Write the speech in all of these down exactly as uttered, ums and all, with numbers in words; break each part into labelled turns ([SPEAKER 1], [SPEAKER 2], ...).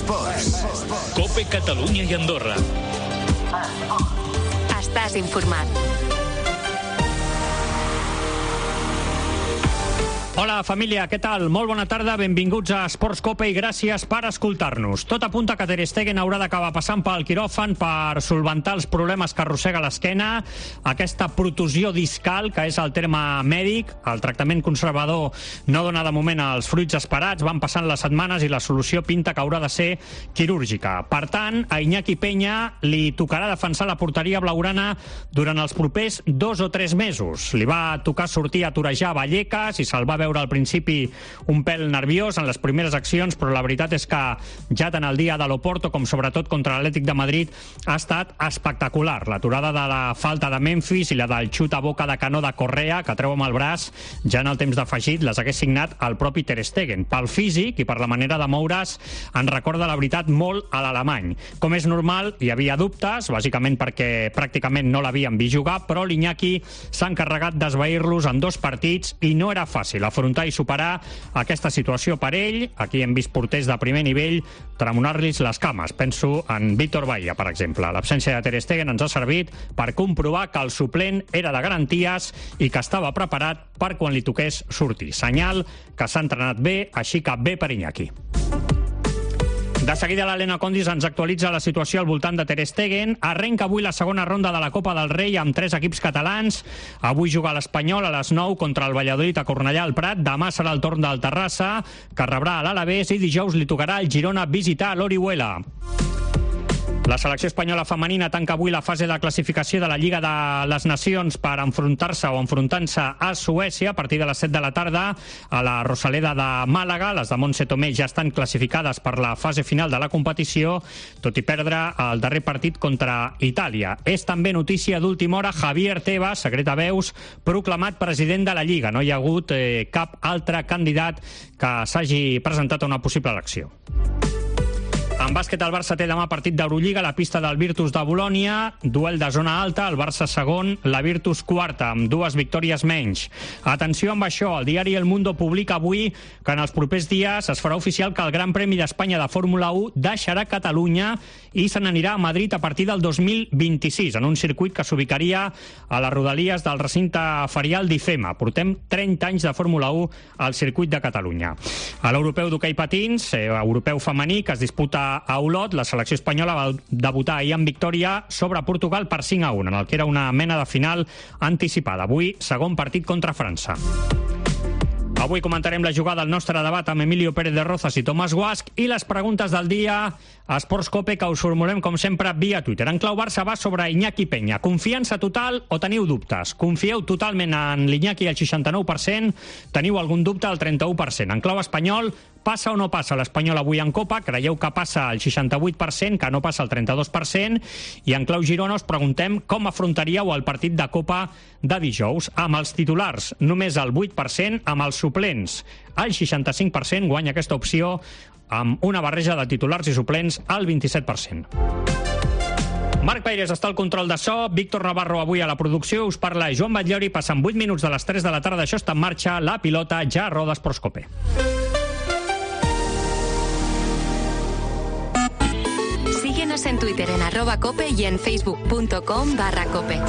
[SPEAKER 1] Esports.
[SPEAKER 2] COPE Catalunya i Andorra.
[SPEAKER 3] Estàs informat.
[SPEAKER 4] Hola, família, què tal? Molt bona tarda, benvinguts a Esports Cope i gràcies per escoltar-nos. Tot apunta que Ter Stegen haurà d'acabar passant pel quiròfan per solventar els problemes que arrossega l'esquena, aquesta protusió discal, que és el terme mèdic. El tractament conservador no dona de moment els fruits esperats, van passant les setmanes i la solució pinta que haurà de ser quirúrgica. Per tant, a Iñaki Peña li tocarà defensar la porteria blaugrana durant els propers dos o tres mesos. Li va tocar sortir a torejar Vallecas i se'l va veure al principi un pèl nerviós en les primeres accions, però la veritat és que ja tant el dia de l'Oporto com sobretot contra l'Atlètic de Madrid ha estat espectacular. L'aturada de la falta de Memphis i la del xut a boca de canó de Correa, que treu amb el braç, ja en el temps d'afegit les hagués signat el propi Ter Stegen. Pel físic i per la manera de moure's en recorda la veritat molt a l'alemany. Com és normal, hi havia dubtes, bàsicament perquè pràcticament no l'havien vist jugar, però l'Iñaki s'ha encarregat d'esvair-los en dos partits i no era fàcil afrontar i superar aquesta situació per ell. Aquí hem vist porters de primer nivell tremolar-los les cames. Penso en Víctor Baía, per exemple. L'absència de Ter Stegen ens ha servit per comprovar que el suplent era de garanties i que estava preparat per quan li toqués sortir. Senyal que s'ha entrenat bé, així que bé per Iñaki. De seguida l'Helena Condis ens actualitza la situació al voltant de Ter Stegen. Arrenca avui la segona ronda de la Copa del Rei amb tres equips catalans. Avui juga l'Espanyol a les nou contra el Valladolid a Cornellà al Prat. Demà serà el torn del Terrassa, que rebrà a l'Alavés, i dijous li tocarà al Girona visitar l'Orihuela. La selecció espanyola femenina tanca avui la fase de classificació de la Lliga de les Nacions per enfrontar-se o enfrontant-se a Suècia a partir de les set de la tarda a la Rosaleda de Màlaga. Les de Montse Tomé ja estan classificades per la fase final de la competició, tot i perdre el darrer partit contra Itàlia. És també notícia d'última hora Javier Tebas, secret a veus, proclamat president de la Lliga. No hi ha hagut eh, cap altre candidat que s'hagi presentat a una possible elecció. En bàsquet, el Barça té demà partit d'Eurolliga a la pista del Virtus de Bolònia, duel de zona alta, el Barça segon, la Virtus quarta, amb dues victòries menys. Atenció amb això, el diari El Mundo publica avui que en els propers dies es farà oficial que el Gran Premi d'Espanya de Fórmula u deixarà Catalunya i se n'anirà a Madrid a partir del dos mil vint-i-sis, en un circuit que s'ubicaria a les rodalies del recinte ferial d'IFEMA. Portem trenta anys de Fórmula u al circuit de Catalunya. A l'europeu d'hoquei patins, eh, europeu femení, que es disputa a Olot, la selecció espanyola va debutar ahir en victòria sobre Portugal per cinc a un, en el que era una mena de final anticipada. Avui, segon partit contra França. Avui comentarem la jugada al nostre debat amb Emilio Pérez de Rozas i Tomàs Guasch i les preguntes del dia a Esports Cope, que us formulem, com sempre, via Twitter. En clau Barça va sobre Iñaki Peña. Confiança total o teniu dubtes? Confieu totalment en l'Iñaki al seixanta-nou per cent? Teniu algun dubte al trenta-u per cent? En clau espanyol, passa o no passa l'Espanyol avui en Copa? Creieu que passa el seixanta-vuit per cent, que no passa el trenta-dos per cent? I en clau Girona us preguntem com afrontaríeu el partit de Copa de dijous. Amb els titulars, només el vuit per cent, amb els suplents, el seixanta-cinc per cent, guanya aquesta opció, amb una barreja de titulars i suplents al vint-i-set per cent. Marc Peires està al control de so, Víctor Navarro avui a la producció, us parla Joan Batllori, passen vuit minuts de les tres de la tarda, això està en marxa, la pilota ja roda Esports Cope.
[SPEAKER 3] Síguenos en Twitter en arroba cope y en facebook.com barra cope.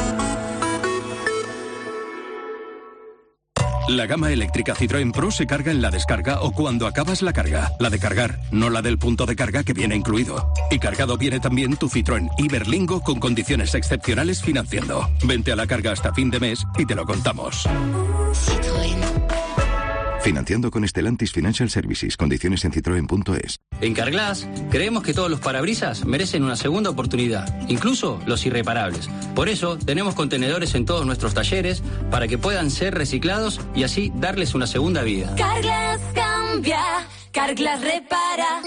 [SPEAKER 5] La gama eléctrica Citroën Pro se carga en la descarga o cuando acabas la carga. La de cargar, no la del punto de carga que viene incluido. Y cargado viene también tu Citroën Iberlingo con condiciones excepcionales financiando. Vente a la carga hasta fin de mes y te lo contamos.
[SPEAKER 3] Citroën.
[SPEAKER 1] Financiando con Stellantis Financial Services. Condiciones en citroen punto es.
[SPEAKER 6] En Carglass creemos que todos los parabrisas merecen una segunda oportunidad, incluso los irreparables. Por eso tenemos contenedores en todos nuestros talleres para que puedan ser reciclados y así darles una segunda vida.
[SPEAKER 7] Carglass cambia, Carglass repara.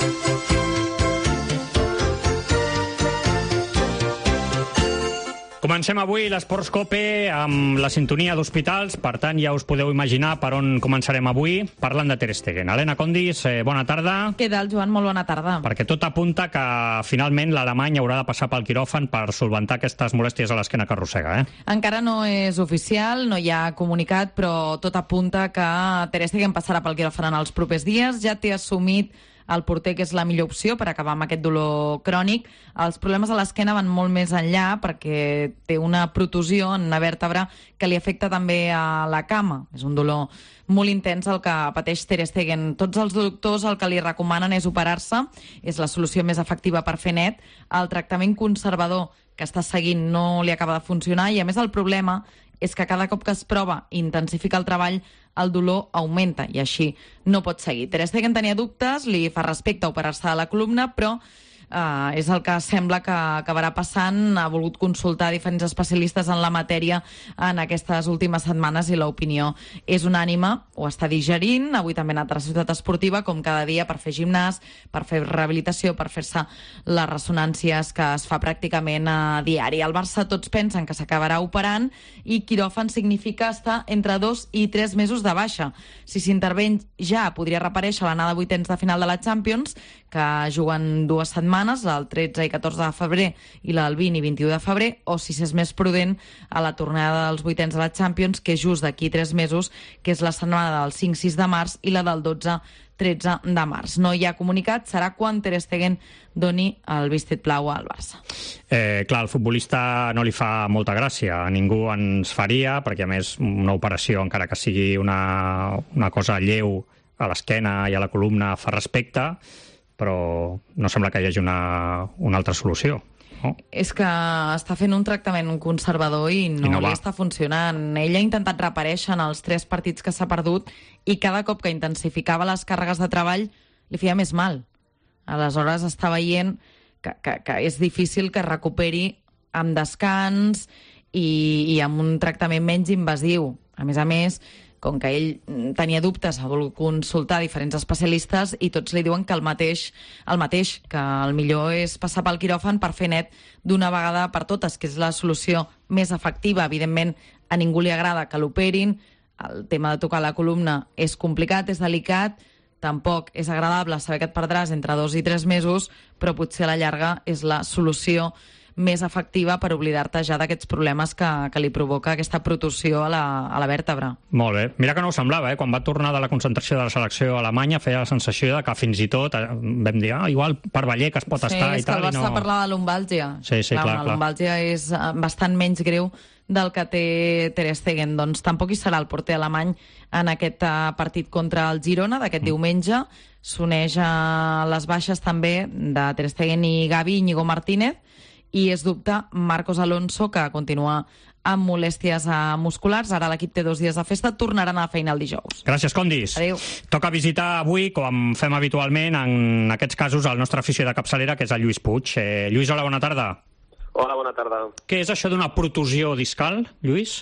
[SPEAKER 4] Comencem Comencem avui l'Esports Cope amb la sintonia d'hospitals, per tant ja us podeu imaginar per on començarem avui, parlant de Ter Stegen. Helena Condis, eh, bona tarda.
[SPEAKER 8] Què tal, Joan? Molt bona tarda.
[SPEAKER 4] Perquè tot apunta que finalment l'alemany haurà de passar pel quiròfan per solventar aquestes molèsties a l'esquena que arrossega, eh?
[SPEAKER 8] Encara no és oficial, no hi ha comunicat, però tot apunta que Ter Stegen passarà pel quiròfan en els propers dies. Ja té assumit el porter que és la millor opció per acabar amb aquest dolor crònic. Els problemes a l'esquena van molt més enllà perquè té una protusió en una vèrtebra que li afecta també a la cama. És un dolor molt intens el que pateix Ter Stegen. Tots els doctors el que li recomanen és operar-se. És la solució més efectiva per fer net. El tractament conservador que està seguint no li acaba de funcionar i, a més, el problema és que cada cop que es prova i intensifica el treball, el dolor augmenta i així no pot seguir. Ter Stegen tenia dubtes, li fa respecte a operar-se de la columna, però Uh, és el que sembla que acabarà passant. Ha volgut consultar diferents especialistes en la matèria en aquestes últimes setmanes i l'opinió és unànime. Ho està digerint. Avui també ha anat a la ciutat esportiva, com cada dia, per fer gimnàs, per fer rehabilitació, per fer-se les ressonàncies que es fa pràcticament a diari. Al Barça tots pensen que s'acabarà operant i quiròfan significa estar entre dos i tres mesos de baixa. Si s'interveny ja podria reaparèixer l'anada a vuitens de final de la Champions, que juguen dues setmanes, el tretze i catorze de febrer i la del vint i vint-i-u de febrer, o si s'és més prudent a la tornada dels vuitens de la Champions, que és just d'aquí tres mesos, que és la setmana del cinc sis de març i la del dotze tretze de març. No hi ha comunicat, serà quan Ter Stegen doni el vestit blau al Barça.
[SPEAKER 4] Eh, clar, el futbolista no li fa molta gràcia, a ningú ens faria, perquè a més una operació, encara que sigui una, una cosa lleu a l'esquena i a la columna, fa respecte, però no sembla que hi hagi una, una altra solució. No?
[SPEAKER 8] És que està fent un tractament conservador i no,
[SPEAKER 4] I no
[SPEAKER 8] li
[SPEAKER 4] va.
[SPEAKER 8] està funcionant. Ell ha intentat reaparèixer en els tres partits que s'ha perdut i cada cop que intensificava les càrregues de treball li feia més mal. Aleshores està veient que, que, que és difícil que es recuperi amb descans i, i amb un tractament menys invasiu. A més a més, com que ell tenia dubtes, ha volgut consultar diferents especialistes i tots li diuen que el mateix, el mateix, que el millor és passar pel quiròfan per fer net d'una vegada per totes, que és la solució més efectiva. Evidentment, a ningú li agrada que l'operin, el tema de tocar la columna és complicat, és delicat, tampoc és agradable saber que et perdràs entre dos i tres mesos, però potser a la llarga és la solució més efectiva per oblidar-te ja d'aquests problemes que, que li provoca aquesta protusió a la, a la vèrtebra.
[SPEAKER 4] Molt bé. Mira que no ho semblava, eh? Quan va tornar de la concentració de la selecció alemanya feia la sensació de que fins i tot eh, vam dir, ah, igual per Baller que es pot
[SPEAKER 8] sí,
[SPEAKER 4] estar i tal.
[SPEAKER 8] Sí, és que el Barça no... parlava de lumbàlgia.
[SPEAKER 4] Sí, sí, clar, clar.
[SPEAKER 8] La lumbàlgia és bastant menys greu del que té Ter Stegen. Doncs tampoc hi serà el porter alemany en aquest partit contra el Girona d'aquest mm. diumenge. S'uneix a les baixes també de Ter Stegen i Gavi, Íñigo Martínez, i és dubte Marcos Alonso, que continua amb molèsties musculars. Ara l'equip té dos dies de festa, tornaran a la feina el dijous.
[SPEAKER 4] Gràcies, Condis.
[SPEAKER 8] Adéu.
[SPEAKER 4] Toca visitar avui, com fem habitualment, en aquests casos, el nostre afició de capçalera, que és el Lluís Puig. Eh, Lluís, hola, bona tarda.
[SPEAKER 9] Hola, bona tarda.
[SPEAKER 4] Què és això d'una protusió discal, Lluís?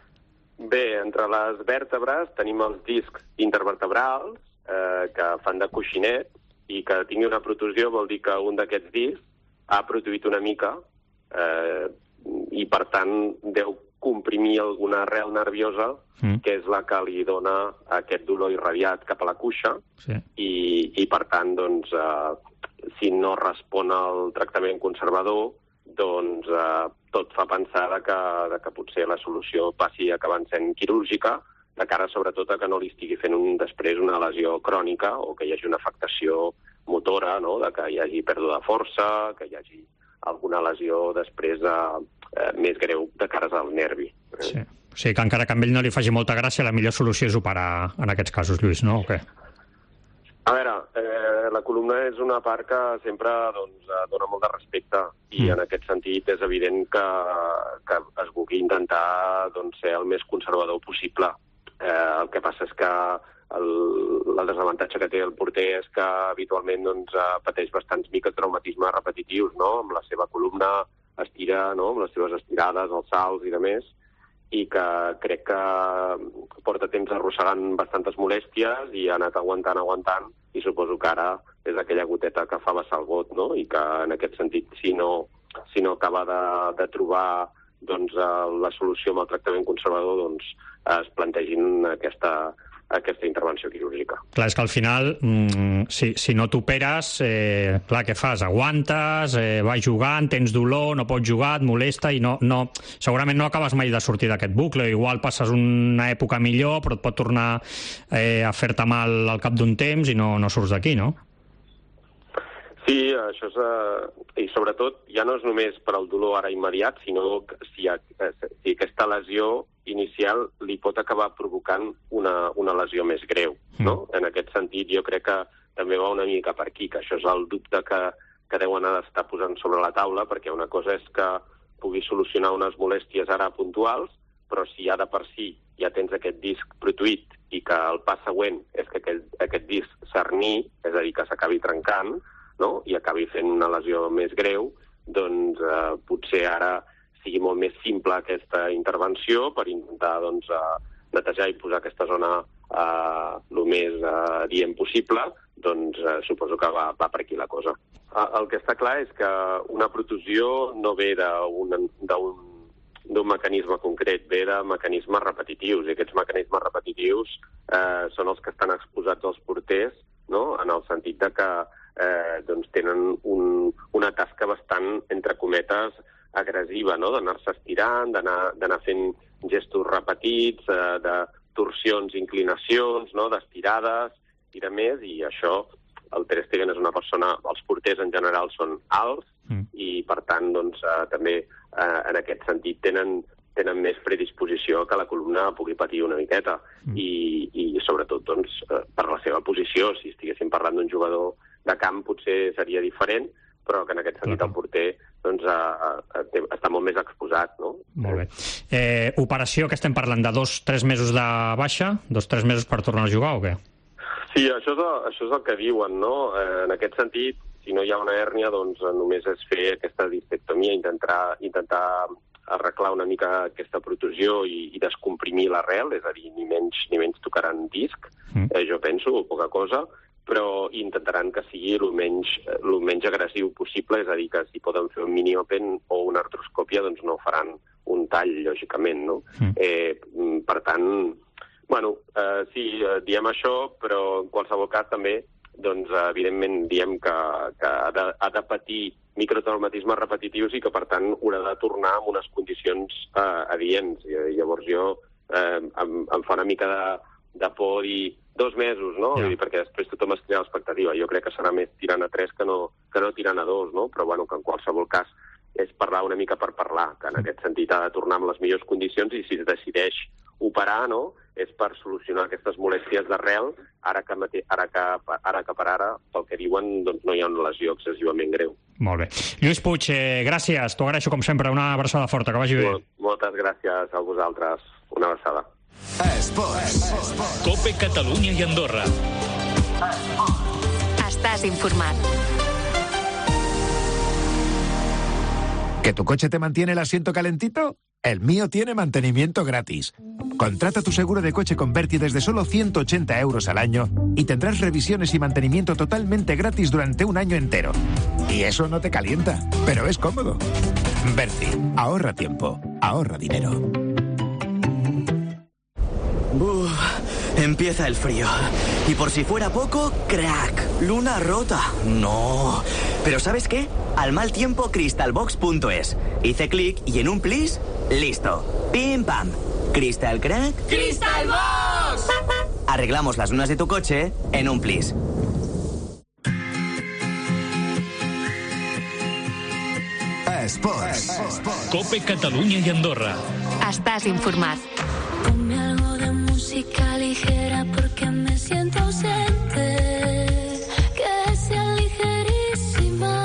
[SPEAKER 9] Bé, entre les vèrtebres tenim els discs intervertebrals, eh, que fan de coixinet, i que tingui una protusió vol dir que un d'aquests discs ha produït una mica eh, i, per tant, deu comprimir alguna arrel nerviosa, mm. que és la que li dona aquest dolor irradiat cap a la cuixa, sí. i, i, per tant, doncs, eh, si no respon al tractament conservador, doncs eh, tot fa pensar de que, de que potser la solució passi acabant sent quirúrgica, de cara sobretot a que no li estigui fent un, després una lesió crònica o que hi hagi una afectació motora, no? De que hi hagi pèrdua de força, que hi hagi alguna lesió després de, eh, més greu de cares al nervi.
[SPEAKER 4] Sí. O sigui que encara que a ell no li faci molta gràcia, la millor solució és operar en aquests casos, Lluís, no? O què?
[SPEAKER 9] A veure, eh, la columna és una part que sempre doncs, dona molt de respecte i mm. en aquest sentit és evident que, que es vulgui intentar doncs, ser el més conservador possible. Eh, el que passa és que el, el desavantatge que té el porter és que habitualment doncs, pateix bastants microtraumatismes repetitius, no? Amb la seva columna estira, no? Amb les seves estirades, els salts i demés, i que crec que porta temps arrossegant bastantes molèsties i ha anat aguantant, aguantant, i suposo que ara és aquella goteta que fa vessar el got, no? I que en aquest sentit, si no, si no acaba de, de trobar doncs, la solució amb el tractament conservador doncs, es plantegin aquesta, aquesta intervenció quirúrgica.
[SPEAKER 4] Clar, és que al final, mmm, si, si no t'operes, eh, clar, què fas? Aguantes, eh, vas jugant, tens dolor, no pots jugar, et molesta i no, no, segurament no acabes mai de sortir d'aquest bucle. Igual passes una època millor, però et pot tornar eh, a fer-te mal al cap d'un temps i no, no surts d'aquí, no?
[SPEAKER 9] Sí, això és... Eh, I sobretot ja no és només per al dolor ara immediat, sinó que si, si aquesta lesió inicial li pot acabar provocant una, una lesió més greu, no? Mm. En aquest sentit, jo crec que també va una mica per aquí, que això és el dubte que, que deuen estar posant sobre la taula, perquè una cosa és que pugui solucionar unes molèsties ara puntuals, però si ja de per si ja tens aquest disc protuït i que el pas següent és que aquest, aquest disc s'arni, és a dir, que s'acabi trencant, no? I acabi fent una lesió més greu, doncs eh, potser ara sigui molt més simple aquesta intervenció per intentar doncs, eh, netejar i posar aquesta zona eh, el més eh, dient possible, doncs eh, suposo que va, va per aquí la cosa. Eh, el que està clar és que una protusió no ve d'un d'un mecanisme concret, ve de mecanismes repetitius, i aquests mecanismes repetitius eh, són els que estan exposats als porters, no? En el sentit de que Eh, doncs tenen un, una tasca bastant, entre cometes, agressiva, no? D'anar-se estirant, d'anar fent gestos repetits, eh, de torsions, inclinacions, no? D'estirades i de més, i això, el Ter Stegen és una persona, els porters en general són alts, mm. i per tant, doncs, eh, també eh, en aquest sentit tenen, tenen més predisposició que la columna pugui patir una miqueta, mm. i, i sobretot, doncs, eh, per la seva posició, si estiguéssim parlant d'un jugador de camp potser seria diferent, però que en aquest sentit el porter doncs, a, a, a, està molt més exposat, no?
[SPEAKER 4] Molt bé. Eh, operació que estem parlant de dos, tres mesos de baixa, dos, tres mesos per tornar a jugar o què?
[SPEAKER 9] Sí, això és, el, això és el que diuen, no? Eh, en aquest sentit, si no hi ha una hèrnia, doncs només és fer aquesta discectomia, intentar, intentar arreglar una mica aquesta protusió i, i descomprimir l'arrel, és a dir, ni menys, ni menys tocaran disc, mm. eh, jo penso, poca cosa, però intentaran que sigui el menys, el menys agressiu possible, és a dir, que si poden fer un mini-open o una artroscòpia, doncs no faran un tall, lògicament, no? Mm. Eh, per tant, bueno, eh, sí, diem això, però en qualsevol cas també, doncs, evidentment, diem que, que ha, de, ha de patir microtraumatismes repetitius i que, per tant, haurà de tornar amb unes condicions eh, adients. I, llavors jo eh, em, em fa una mica de, de por dir dos mesos, no? Yeah. Vull dir, perquè després tothom es crea l'expectativa. Jo crec que serà més tirant a tres que no, que no tirant a dos, no? Però, bueno, que en qualsevol cas és parlar una mica per parlar, que en aquest sentit ha de tornar amb les millors condicions i si es decideix operar, no?, és per solucionar aquestes molèsties d'arrel, ara que, ara, que, ara que per ara, pel que diuen, doncs no hi ha una lesió excessivament greu.
[SPEAKER 4] Molt bé. Lluís Puig, eh, gràcies. T'ho agraeixo, com sempre. Una abraçada forta. Que vagi bé.
[SPEAKER 9] Molt, moltes gràcies a vosaltres. Una abraçada.
[SPEAKER 2] Esports. Cope Catalunya i Andorra.
[SPEAKER 3] Estàs informat.
[SPEAKER 10] ¿Que tu coche te mantiene el asiento calentito? El mío tiene mantenimiento gratis. Contrata tu seguro de coche con Berti desde solo ciento ochenta euros al año y tendrás revisiones y mantenimiento totalmente gratis durante un año entero. Y eso no te calienta, pero es cómodo. Berti, ahorra tiempo, ahorra dinero.
[SPEAKER 11] Uf, empieza el frío. Y por si fuera poco, crack, luna rota. No. Pero ¿sabes qué? Al mal tiempo, crystalbox punto es. Hice clic y en un plis, listo. Pim pam. Crystal crack.
[SPEAKER 7] ¡Crystalbox!
[SPEAKER 11] Arreglamos las lunas de tu coche en un plis.
[SPEAKER 2] Esports. Cope Catalunya i Andorra.
[SPEAKER 3] Estàs informat.
[SPEAKER 7] Ponme algo de música ligera porque me siento ausente. Que sea ligerísima.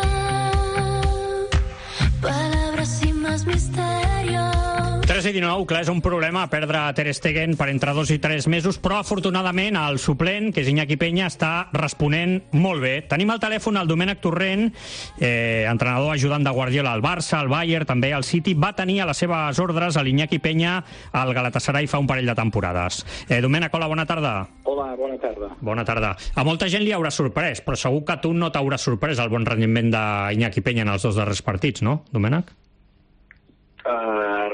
[SPEAKER 7] Palabras sin más misterio.
[SPEAKER 4] tres i dinou, clar, és un problema perdre Ter Stegen per entre dos i tres mesos, però afortunadament el suplent, que és Iñaki Peña, està responent molt bé. Tenim al telèfon el Domènec Torrent, eh, entrenador ajudant de Guardiola al Barça, al Bayern, també al City. Va tenir a les seves ordres a l'Iñaki Peña al Galatasaray fa un parell de temporades. Eh, Domènec, hola, bona tarda.
[SPEAKER 12] Hola, bona tarda.
[SPEAKER 4] Bona tarda. A molta gent li haurà sorprès, però segur que a tu no t'haurà sorprès el bon rendiment d'Iñaki Peña en els dos darrers partits, no, Domènec?
[SPEAKER 12] Uh,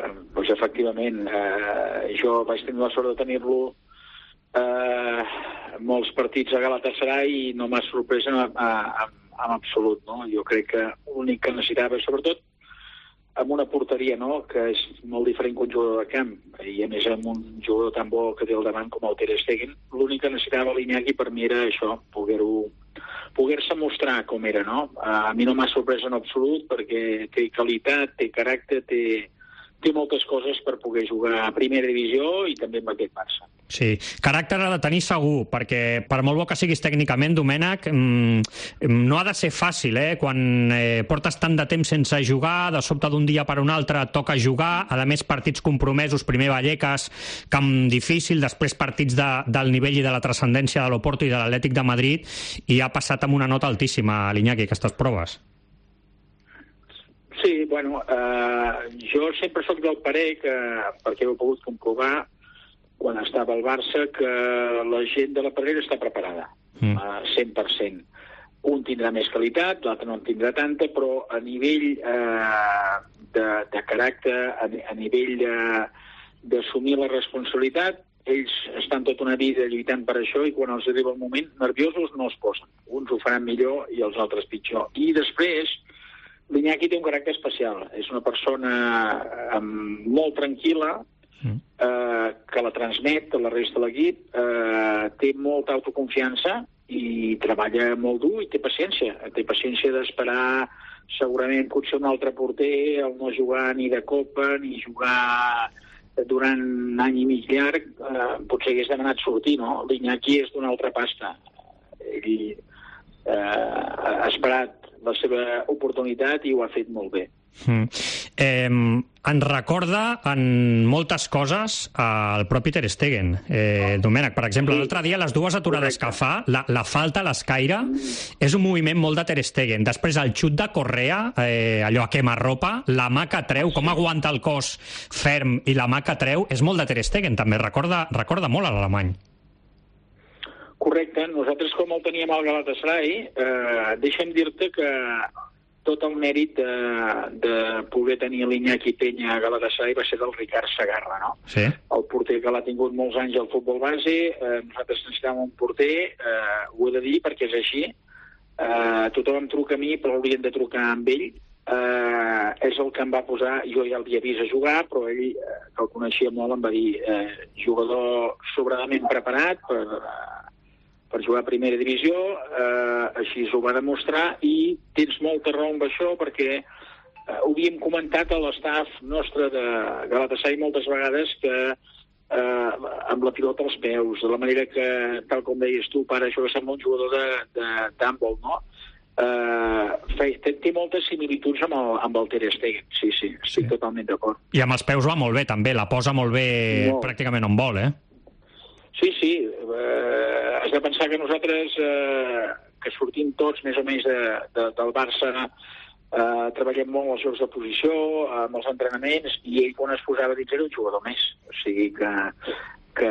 [SPEAKER 12] efectivament. Eh, jo vaig tenir la sort de tenir-lo eh, molts partits a Galatasaray i no m'ha sorprès en, en, en absolut, no? Jo crec que l'únic que necessitava, sobretot, amb una porteria, no?, que és molt diferent que un jugador de camp, i a més amb un jugador tan bo que té al davant com el Ter Stegen, l'únic que necessitava l'Iñaki per mi era això, poder-ho poder-se mostrar com era, no? A mi no m'ha sorprès en absolut perquè té qualitat, té caràcter, té, té moltes coses per poder jugar a primera divisió i també amb aquest Barça.
[SPEAKER 4] Sí, caràcter ha de tenir segur, perquè per molt bo que siguis tècnicament, Domènec, mmm, no ha de ser fàcil, eh? Quan eh, portes tant de temps sense jugar, de sobte d'un dia per un altre et toca jugar, a més partits compromesos, primer Vallecas, camp difícil, després partits de, del nivell i de la transcendència de l'Oporto i de l'Atlètic de Madrid, i ha passat amb una nota altíssima, l'Iñaki, aquestes proves.
[SPEAKER 12] Sí, bueno, eh, jo sempre soc del parer que, perquè ho he pogut comprovar, quan estava al Barça, que la gent de la Pedrera està preparada, mm. uh, cent per cent. Un tindrà més qualitat, l'altre no en tindrà tanta, però a nivell uh, de, de caràcter, a, a nivell d'assumir la responsabilitat, ells estan tota una vida lluitant per això i quan els arriba el moment, nerviosos no es posen. Uns ho faran millor i els altres pitjor. I després, l'Iñaki té un caràcter especial. És una persona um, molt tranquil·la, Mm. Eh, que la transmet a la resta de l'equip, eh, té molta autoconfiança i treballa molt dur i té paciència. Té paciència d'esperar segurament potser un altre porter, el no jugar ni de Copa ni jugar durant un any i mig llarg, eh, potser hagués demanat sortir, no? L'Iñaki és d'una altra pasta. Ell eh, ha esperat la seva oportunitat i ho ha fet molt bé.
[SPEAKER 4] Mm. Eh, ens recorda en moltes coses el propi Ter Stegen. Eh, Domènec, per exemple, l'altre dia les dues aturades que fa, la, la falta a l'escaire, és un moviment molt de Ter Stegen. Després el xut de Correa, eh, allò a quemarropa, la mà que treu, com aguanta el cos ferm i la mà que treu, és molt de Ter Stegen, també. Recorda, recorda molt a l'alemany.
[SPEAKER 12] Correcte. Nosaltres, com el teníem al Galatasaray, eh, deixa'm dir-te que tot el mèrit de, de poder tenir l'Iñaki Peña a Galatasaray va ser del Ricard Segarra, no?
[SPEAKER 4] Sí.
[SPEAKER 12] El porter que l'ha tingut molts anys al futbol base, eh, nosaltres necessitàvem un porter, eh, ho he de dir perquè és així, eh, tothom em truca a mi, però haurien de trucar amb ell, eh, és el que em va posar, jo ja l'havia vist a jugar, però ell, eh, que el coneixia molt, em va dir, eh, jugador sobradament preparat per... Eh, per jugar a primera divisió, eh, així ho va demostrar, i tens molta raó amb això, perquè eh, ho havíem comentat a l'estaf nostre de Galatasaray moltes vegades, que eh, amb la pilota als peus, de la manera que, tal com deies tu, pare, això que sembla un jugador de, de d'handbol, no? Eh, té, té moltes similituds amb el, amb el Ter Stegen, sí, sí, estic sí. totalment d'acord.
[SPEAKER 4] I amb els peus va molt bé, també, la posa molt bé molt. Pràcticament on vol, eh?
[SPEAKER 12] Sí, sí, eh, has de pensar que nosaltres, eh, que sortim tots més o menys de, de, del Barça, eh, treballem molt els jocs de posició, amb els entrenaments, i ell quan es posava dins era un jugador més. O sigui que, que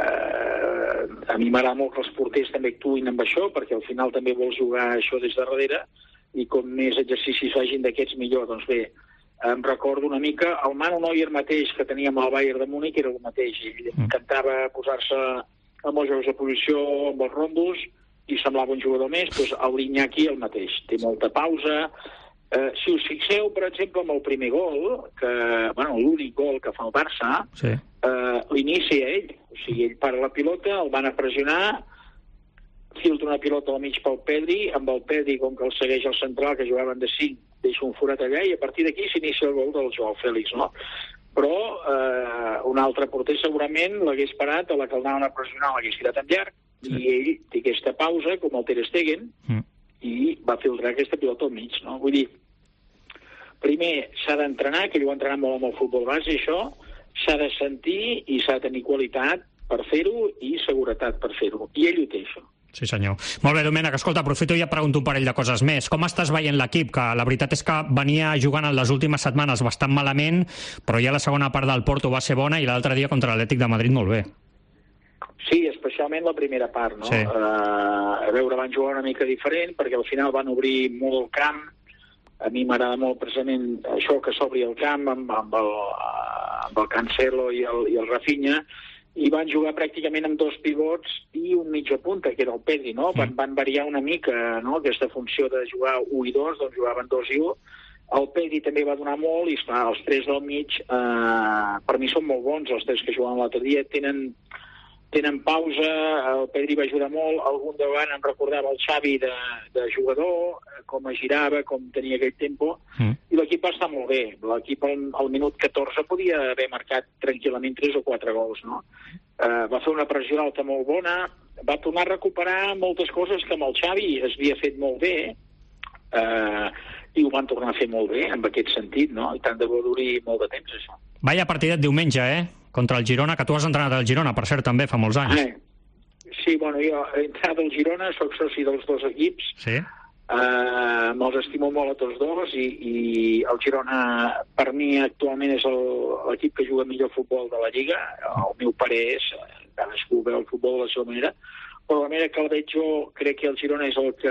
[SPEAKER 12] eh, a mi m'agrada molt que els porters també actuïn amb això, perquè al final també vols jugar això des de darrere, i com més exercicis facin d'aquests millor. Doncs bé, em recordo una mica, el Manu Neuer mateix que teníem al Bayern de Múnich era el mateix, ell encantava posar-se amb els jocs de posició, amb els rondos, i semblava un jugador més. Doncs l'Iñaki el mateix, té molta pausa. Eh, si us fixeu, per exemple, amb el primer gol, que, bueno, l'únic gol que fa el Barça, sí. eh, l'inicia ell, o sigui, ell para la pilota, el van a pressionar, filtra una pilota al mig pel Pedri, amb el Pedri, com que el segueix el central, que jugaven de cinc, deixa un forat allà, i a partir d'aquí s'inicia el gol del Joao Félix, no? Però eh, un altre porter segurament l'hagués parat, a la que el anaven a pressionar l'hagués tirat en llarg, sí. I ell té aquesta pausa, com el Ter Stegen, mm. i va filtrar aquesta pilota al mig, no? Vull dir, primer s'ha d'entrenar, que ell ho ha entrenat molt amb el futbol base, això, s'ha de sentir i s'ha de tenir qualitat per fer-ho i seguretat per fer-ho. I ell ho té, això.
[SPEAKER 4] Sí, senyor. Molt bé, Domènec, escolta, aprofito i ja pregunto un parell de coses més. Com estàs veient l'equip? Que la veritat és que venia jugant en les últimes setmanes bastant malament, però ja la segona part del Porto va ser bona i l'altre dia contra l'Atlètic de Madrid molt bé.
[SPEAKER 12] Sí, especialment la primera part, no? Sí. Uh, a veure, van jugar una mica diferent, perquè al final van obrir molt el camp, A mi m'agrada molt precisament això, que s'obri el camp amb, amb, el, amb el Cancelo i el, i el Rafinha, i van jugar pràcticament amb dos pivots i un mitja punta, que era el Pedri, no? Van, van variar una mica, no?, aquesta funció de jugar u i dos, doncs jugaven dos i u. El Pedri també va donar molt, i esclar, els tres del mig, eh, per mi són molt bons, els tres que jugaven l'altre dia, tenen... tenen pausa, el Pedri va ajudar molt, algun de vegades em recordava el Xavi de, de jugador, com es girava, com tenia aquell tempo, mm. i l'equip va estar molt bé. L'equip al, al minut catorze podia haver marcat tranquil·lament tres o quatre gols, no? Uh, va fer una pressió alta molt bona, va tornar a recuperar moltes coses que amb el Xavi es havia fet molt bé, uh, i ho van tornar a fer molt bé, en aquest sentit, no? I tant de bo duri molt de temps, això.
[SPEAKER 4] Vaya partidet diumenge, eh? Contra el Girona, que tu has entrenat al Girona, per cert, també, fa molts anys.
[SPEAKER 12] Eh, sí, bueno, jo he entrat al Girona, soc soci dels dos equips,
[SPEAKER 4] sí.
[SPEAKER 12] Uh, me'ls estimo molt a tots dos, i, i el Girona, per mi, actualment és l'equip que juga millor futbol de la Lliga. El meu parer és, cadascú veu el futbol de la seva manera, però la manera que el veig jo, crec que el Girona és el que,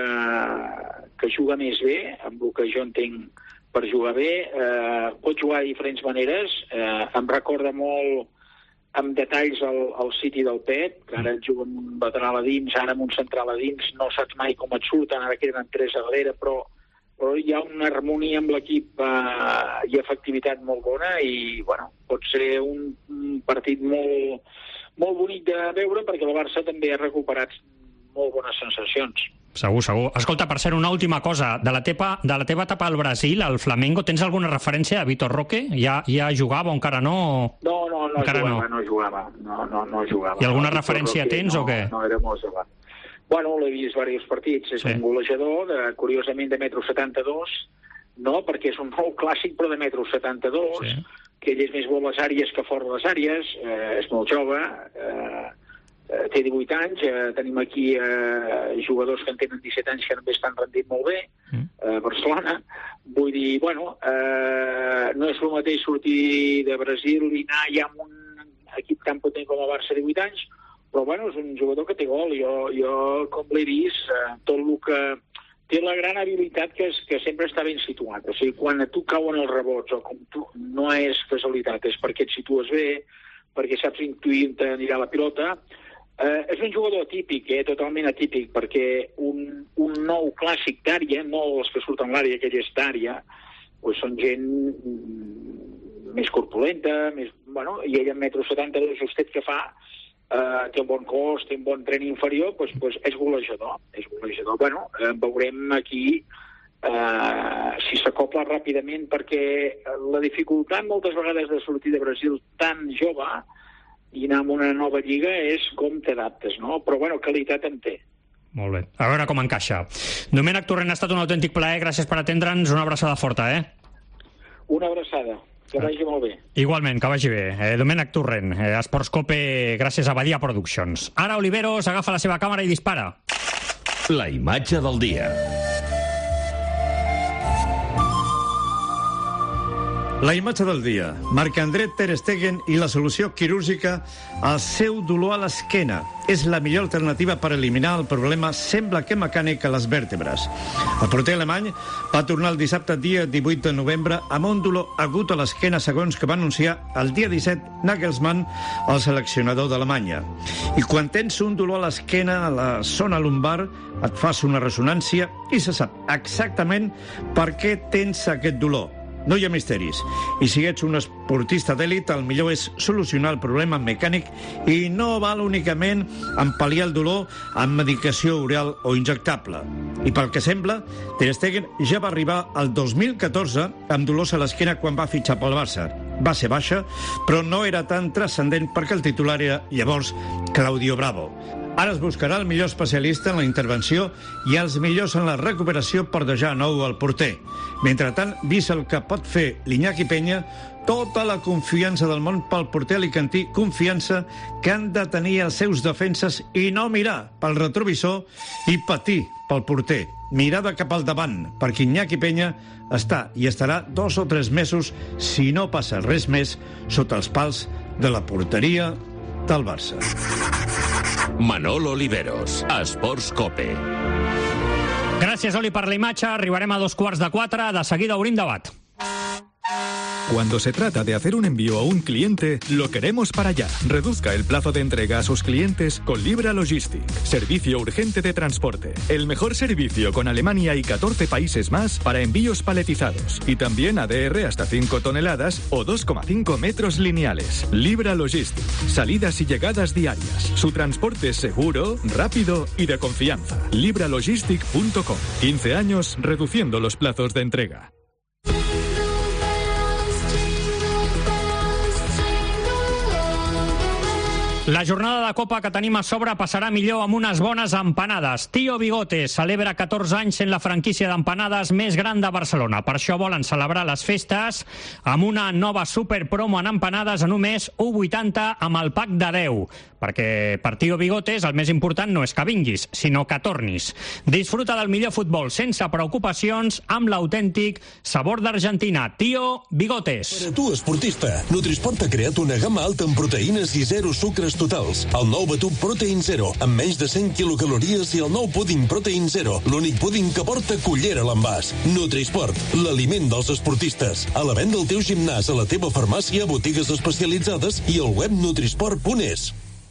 [SPEAKER 12] que juga més bé, amb el que jo entenc per jugar bé. Eh, pot jugar de diferents maneres. Eh, em recorda molt amb detalls el, el City del Pep, que ara juga amb un lateral a dins, ara amb un central a dins, no saps mai com et surten, ara queden tres a darrere, però, però hi ha una harmonia amb l'equip eh, i efectivitat molt bona, i bueno, pot ser un, un partit molt, molt bonic de veure, perquè el Barça també ha recuperat molt bones sensacions.
[SPEAKER 4] Segur, segur. Escolta, per ser una última cosa, de la teva, de la teva etapa al Brasil, al Flamengo, tens alguna referència a Vitor Roque? Ja, ja jugava o encara no?
[SPEAKER 12] No, no, no
[SPEAKER 4] encara
[SPEAKER 12] jugava,
[SPEAKER 4] no.
[SPEAKER 12] no jugava. No, no, no jugava.
[SPEAKER 4] I alguna
[SPEAKER 12] no,
[SPEAKER 4] referència
[SPEAKER 12] Roque,
[SPEAKER 4] tens
[SPEAKER 12] no,
[SPEAKER 4] o què?
[SPEAKER 12] No, era molt jove. Bueno, l'he vist diversos partits. És sí. un golejador, de, curiosament, de metro setanta-dos, no? Perquè és un nou clàssic, però de metro setanta-dos, sí. que ell és més bo a les àrees que fora les àrees, eh, és molt jove, eh, Uh, té divuit anys, uh, tenim aquí uh, jugadors que en tenen disset anys que també estan rendint molt bé, mm. uh, Barcelona. Vull dir, bueno, uh, no és el mateix sortir de Brasil i anar ja amb un equip tan potent com el Barça, divuit anys, però bueno, és un jugador que té gol. Jo, jo com l'he vist, uh, tot el que... té la gran habilitat que, és, que sempre està ben situat. O sigui, quan a tu cauen els rebots, o com tu, no és casualitat, és perquè et situes bé, perquè saps intuir on anirà la pilota. Uh, és un jugador atípic, eh? Totalment atípic, perquè un, un nou clàssic d'àrea, no els que surten a l'àrea, que ell és d'àrea, pues són gent més corpulenta, més, bueno, i ell en metro setanta-dos, justet que fa, uh, té un bon cos, té un bon tren inferior, pues, pues és golejador, és golejador. Bueno, eh, veurem aquí uh, si s'acopla ràpidament, perquè la dificultat moltes vegades de sortir de Brasil tan jove i anar a una nova lliga és com t'adaptes, no? Però, bueno, qualitat en té.
[SPEAKER 4] Molt bé. A veure com encaixa. Domènec Torrent, ha estat un autèntic plaer. Gràcies per atendre'ns. Una abraçada forta, eh?
[SPEAKER 12] Una abraçada. Que vagi molt bé.
[SPEAKER 4] Igualment, que vagi bé. Eh, Domènec Torrent, eh, Esports Cope, gràcies a Badia Productions. Ara Oliveros agafa la seva càmera i dispara.
[SPEAKER 13] La imatge del dia.
[SPEAKER 14] La imatge del dia. Marc-André Ter Stegen i la solució quirúrgica al seu dolor a l'esquena. És la millor alternativa per eliminar el problema sembla que mecànic a les vèrtebres. El porter alemany va tornar el dissabte dia divuit de novembre amb un dolor agut a l'esquena, segons que va anunciar el dia disset Nagelsmann, el seleccionador d'Alemanya. I quan tens un dolor a l'esquena, a la zona lumbar, et fas una ressonància i se sap exactament per què tens aquest dolor. No hi ha misteris. I si ets un esportista d'èlit, el millor és solucionar el problema mecànic i no val únicament en pal·liar el dolor amb medicació oral o injectable. I pel que sembla, Ter Stegen ja va arribar al dos mil catorze amb dolors a l'esquena quan va fitxar pel Barça. Va ser baixa, però no era tan transcendent perquè el titular era llavors Claudio Bravo. Ara es buscarà el millor especialista en la intervenció i els millors en la recuperació per deixar nou al porter. Mentrestant, vist el que pot fer l'Iñaki Peña, tota la confiança del món pel porter alicantí, confiança que han de tenir els seus defenses i no mirar pel retrovisor i patir pel porter. Mirada cap al davant, perquè Iñaki Peña està i estarà dos o tres mesos, si no passa res més, sota els pals de la porteria del Barça.
[SPEAKER 13] Manolo Oliveros, Esports Cope.
[SPEAKER 4] Gràcies, Oli, per la imatge. Arribarem a dos quarts de quatre. De seguida obrim debat.
[SPEAKER 15] Cuando se trata de hacer un envío a un cliente, lo queremos para allá. Reduzca el plazo de entrega a sus clientes con Libra Logistic. Servicio urgente de transporte. El mejor servicio con Alemania y catorce países más para envíos paletizados. Y también A D R hasta cinco toneladas o dos coma cinco metros lineales. Libra Logistic. Salidas y llegadas diarias. Su transporte es seguro, rápido y de confianza. Libra Logistic punto com. quince años reduciendo los plazos de entrega.
[SPEAKER 4] La jornada de Copa que tenim a sobre passarà millor amb unes bones empanades. Tío Bigotes celebra catorze anys en la franquícia d'empanades més gran de Barcelona. Per això volen celebrar les festes amb una nova superpromo en empanades a només un coma vuitanta amb el pack de deu. Perquè per Tío Bigotes el més important no és que vinguis, sinó que tornis. Disfruta del millor futbol sense preocupacions amb l'autèntic sabor d'Argentina. Tío Bigotes.
[SPEAKER 16] Per a tu, esportista, Nutrisport ha creat una gamma alta en proteïnes i zero sucres totals. El nou batut Protein Zero, amb menys de cent quilocalories, i el nou púding Protein Zero, l'únic púding que porta cullera a l'envàs. Nutrisport, l'aliment dels esportistes. A la venda al teu gimnàs, a la teva farmàcia, botigues especialitzades i al web nutrisport punt es.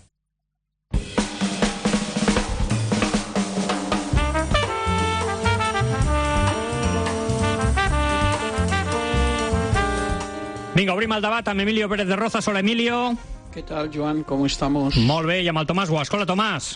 [SPEAKER 4] Vinga, obrim el debat amb Emilio Pérez de Rozas. Hola, Emilio.
[SPEAKER 17] ¿Qué tal, Joan? ¿Cómo estamos?
[SPEAKER 4] Molt bé, i amb el Tomàs Guasc. Hola, Tomàs.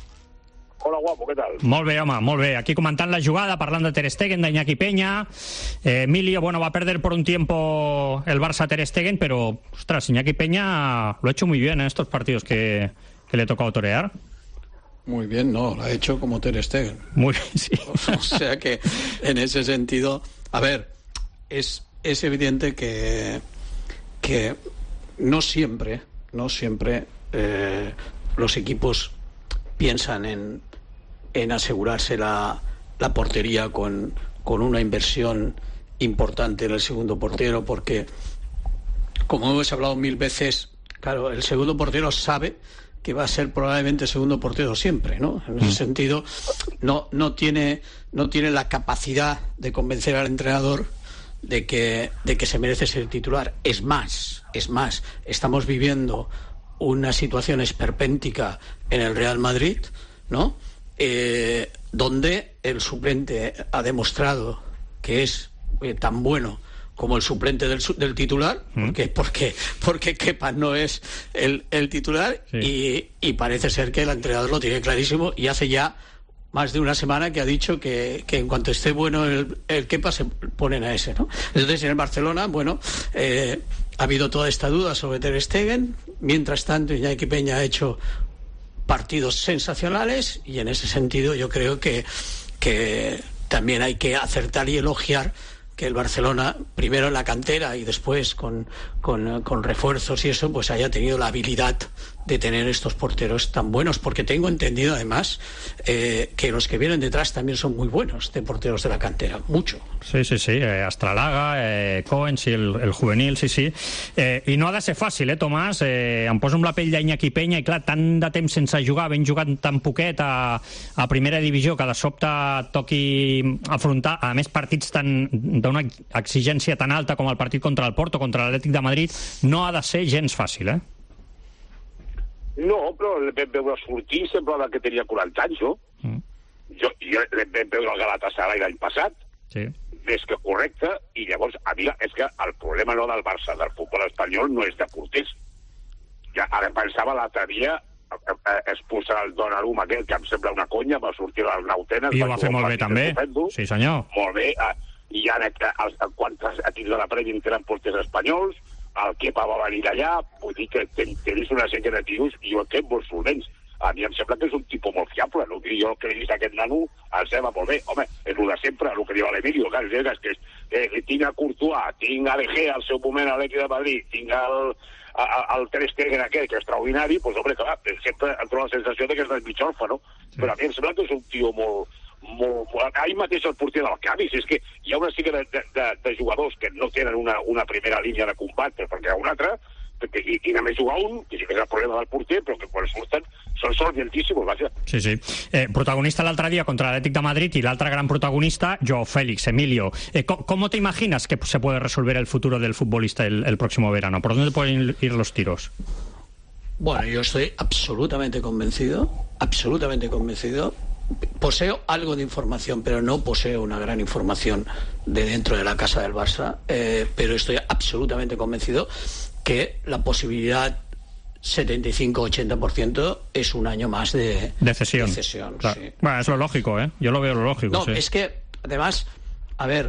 [SPEAKER 18] Hola, guapo, ¿qué tal?
[SPEAKER 4] Molt bé, home, molt bé. Aquí comentant la jugada, parlant de Ter Stegen, de Iñaki Peña. Eh, Emilio, bueno, va a perder por un tiempo el Barça Ter Stegen, pero, ostras, Iñaki Peña lo ha hecho muy bien en estos partidos que, que le ha tocado torear.
[SPEAKER 17] Muy bien, no, lo ha hecho como Ter Stegen.
[SPEAKER 4] Muy bien, sí.
[SPEAKER 17] O sea que, en ese sentido, a ver, es, es evidente que, que no siempre... No siempre eh, los equipos piensan en, en asegurarse la, la portería con, con una inversión importante en el segundo portero, porque, como hemos hablado mil veces, claro, el segundo portero sabe que va a ser probablemente segundo portero siempre, ¿no? En ese sentido, no, no, tiene, no tiene la capacidad de convencer al entrenador de que, de que se merece ser titular. Es más, es más, estamos viviendo una situación esperpéntica en el Real Madrid, ¿no? Eh, donde el suplente ha demostrado que es eh, tan bueno como el suplente del, del titular, ¿Mm? porque, porque, porque Kepa no es el, el titular, sí. y, y parece ser que el entrenador lo tiene clarísimo, y hace ya más de una semana que ha dicho que, que en cuanto esté bueno el, el Kepa se ponen a ese, ¿no? Entonces en el Barcelona, bueno, eh, ha habido toda esta duda sobre Ter Stegen. Mientras tanto, Iñaki Peña ha hecho partidos sensacionales, y en ese sentido yo creo que, que también hay que acertar y elogiar que el Barcelona, primero en la cantera y después con, con, con refuerzos y eso, pues haya tenido la habilidad de tener estos porteros tan buenos, porque tengo entendido además eh, que los que vienen detrás también son muy buenos de porteros de la cantera, mucho.
[SPEAKER 4] Sí, sí, sí, eh, Astralaga, eh, Cohen, sí, el, el juvenil, sí, sí. Eh, I no ha de ser fàcil, eh, Tomàs? Eh, em poso amb la pell d'Iñaki Peña, i clar, tant de temps sense jugar, ben jugat tan poquet a, a primera divisió, que de sobte toqui afrontar, a més, partits tan d'una exigència tan alta com el partit contra el Porto, contra l'Atlètic de Madrid, no ha de ser gens fàcil, eh?
[SPEAKER 18] No, però el vam veure sortir i semblava que tenia quaranta anys, no? Mm. Jo, jo el vam veure el Galatasaray l'any passat, sí. Més que correcte, i llavors, a mi, és que el problema no del Barça, del futbol espanyol, no és de porters. Ja, ara pensava l'altre dia expulsar el Donnarumma aquell, que em sembla una conya, va sortir al Nautena...
[SPEAKER 4] I ho va fer molt bé, també. Sí, senyor.
[SPEAKER 18] Molt bé. I ara, quants equips de la Premier tenen porters espanyols, el Kepa va venir d'allà, vull dir que tens una sèrie de tios, i jo crec molt solvents. A mi em sembla que és un tipus molt fiable, no? Jo el que he vist aquest nano, el sembla molt bé. Home, és el de sempre, el que diu l'Emilio, clar, és que eh, tinc a Courtois, tinc a De Gea al seu moment a l'Atlètic de Madrid, tinc el, el Ter Stegen aquell, que és extraordinari, doncs, home, clar, sempre em trobo la sensació que és del mig orfe, no? Sí. Però a mi em sembla que és un tio molt... molt, molt... Ahir mateix el porter del Cádiz, és que hi ha una sèrie de, de, de jugadors que no tenen una, una primera línia de combat, perquè hi ha una altra, i, i només jugar un, que sí que és el problema del porter, però que quan surten són solventíssimos, vaja.
[SPEAKER 4] Sí, sí. Eh, protagonista el otro día contra el Atlético de Madrid y la otra gran protagonista, Joao Félix, Emilio. Eh, ¿Cómo te imaginas que se puede resolver el futuro del futbolista el, el próximo verano? ¿Por dónde pueden ir los tiros?
[SPEAKER 17] Bueno, yo estoy absolutamente convencido, absolutamente convencido. Poseo algo de información, pero no poseo una gran información de dentro de la casa del Barça, eh, pero estoy absolutamente convencido que la posibilidad setenta y cinco a ochenta por ciento es un año más de,
[SPEAKER 4] de cesión.
[SPEAKER 17] De cesión
[SPEAKER 4] claro.
[SPEAKER 17] Sí.
[SPEAKER 4] Bueno, es lo lógico, ¿eh? Yo lo veo lo lógico.
[SPEAKER 17] No,
[SPEAKER 4] sí.
[SPEAKER 17] es que, además, a ver,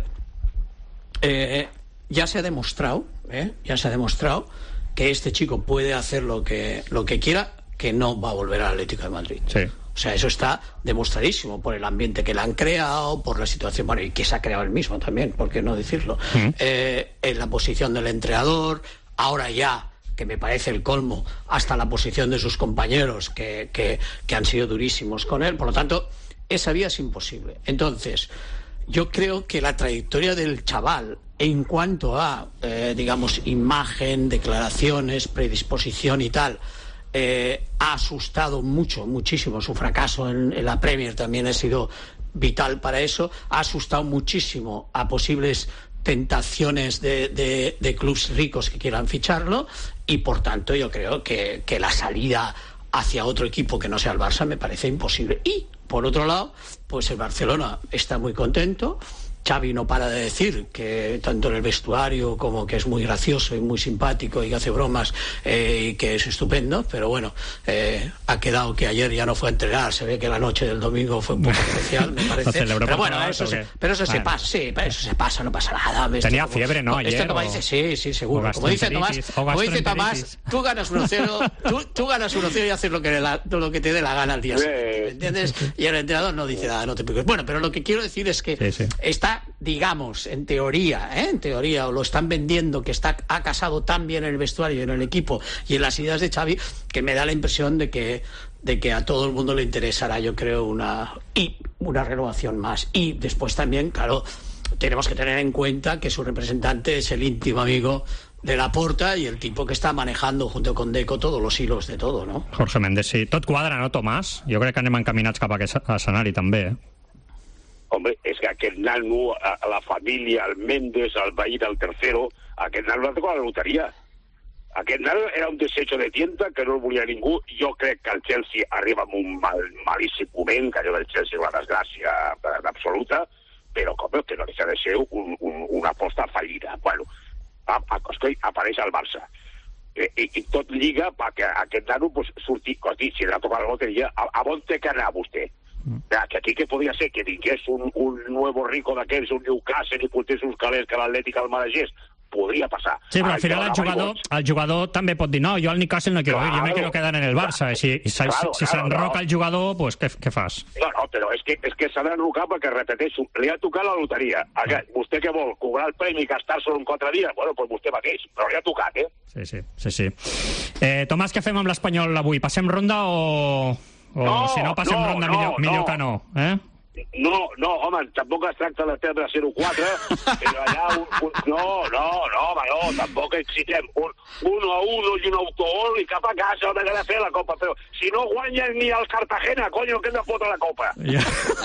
[SPEAKER 17] eh, ya se ha demostrado, ¿eh? ya se ha demostrado que este chico puede hacer lo que, lo que quiera, que no va a volver al Atlético de Madrid.
[SPEAKER 4] Sí.
[SPEAKER 17] O sea, eso está demostradísimo por el ambiente que le han creado, por la situación, bueno, y que se ha creado él mismo también, ¿por qué no decirlo? Mm. Eh, en la posición del entrenador, ahora ya, que me parece el colmo, hasta la posición de sus compañeros, que, que, que han sido durísimos con él. Por lo tanto, esa vía es imposible. Entonces, yo creo que la trayectoria del chaval, en cuanto a, eh, digamos, imagen, declaraciones, predisposición y tal, Eh, ha asustado mucho, muchísimo. Su fracaso en, en la Premier también ha sido vital para eso. Ha asustado muchísimo a posibles tentaciones de, de, de clubes ricos que quieran ficharlo, y por tanto yo creo que, que la salida hacia otro equipo que no sea el Barça me parece imposible. Y por otro lado, pues el Barcelona está muy contento. Xavi no para de decir que tanto en el vestuario como que es muy gracioso y muy simpático y que hace bromas eh, y que es estupendo, pero bueno, eh, ha quedado que ayer ya no fue a entrenar. Se ve que la noche del domingo fue un poco especial, me parece. Pero bueno, eso se, pero eso se pasa, sí, eso se pasa, no pasa nada.
[SPEAKER 4] Tenía
[SPEAKER 17] como,
[SPEAKER 4] fiebre, ¿no? Ayer,
[SPEAKER 17] esto como
[SPEAKER 4] o...
[SPEAKER 17] dice, sí, sí, seguro. Como dice Tomás, como dice Tomás, tú ganas uno cero, tú, tú ganas uno cero y haces lo que, la, lo que te dé la gana al día siguiente, ¿me entiendes? Y el entrenador no dice nada, no te preocupes. Bueno, pero lo que quiero decir es que sí, sí. está, digamos, en teoría, ¿eh? en teoría, o lo están vendiendo, que está ha casado tan bien en el vestuario, en el equipo y en las ideas de Xavi, que me da la impresión de que de que a todo el mundo le interesará, yo creo, una y una renovación más. Y después también, claro, tenemos que tener en cuenta que su representante es el íntimo amigo de Laporta y el tipo que está manejando junto con Deco todos los hilos de todo, ¿no?
[SPEAKER 4] Jorge Méndez, sí. Tot quadra, no, Tomàs? Jo crec que anem encaminats cap a aquest escenari també, eh?
[SPEAKER 18] Hombre, és que aquest nano, a la família, el Méndez, el veí del Tercero, aquest nano va tocar la loteria. Aquest nano era un desecho de tienda que no el volia ningú. Jo crec que el Chelsea arriba en un mal, malíssim moment, que allò del Chelsea és una desgràcia absoluta, però com que no deixa de ser un, un, una aposta fallida. Bueno, a, a, apareix al Barça. I, i, i tot lliga perquè aquest nano pues, surti, com dit, si li ha tocat la loteria, a, a on té que anar vostè? Que aquí que podria ser que vingués un, un nuevo rico d'aquells, un Newcastle, i portés uns calés que l'Atlètic el manegés, podria passar.
[SPEAKER 4] Sí, però al final el jugador, el jugador també pot dir no, jo al Newcastle no quiero claro, ir, yo me quiero quedar en el Barça. I si, i si, claro, si claro, s'enroca claro. el jugador, pues, què, què fas?
[SPEAKER 18] No, no, però és que, és que s'ha d'enrocar perquè, repeteixo, li ha tocat la loteria. Ah. Vostè què vol? Cobrar el premi i gastar-se en quatre dies? Bueno, doncs vostè mateix, però li ha tocat, eh?
[SPEAKER 4] Sí, sí, sí. sí. Eh, Tomàs, què fem amb l'Espanyol avui? Passem ronda o... O
[SPEAKER 18] no,
[SPEAKER 4] si no passem
[SPEAKER 18] no,
[SPEAKER 4] ronda,
[SPEAKER 18] no,
[SPEAKER 4] millor, millor
[SPEAKER 18] no.
[SPEAKER 4] que no, eh?
[SPEAKER 18] No, no, home, tampoc es tracta de perdre zero quatre, però allà un, un... No, no, no, home, no, tampoc excitem. Un, uno a uno i un autogol i cap a casa on hem de fer la Copa. Però si no guanyen ni al Cartagena, coño, que hem de fotre la Copa.
[SPEAKER 4] Ja.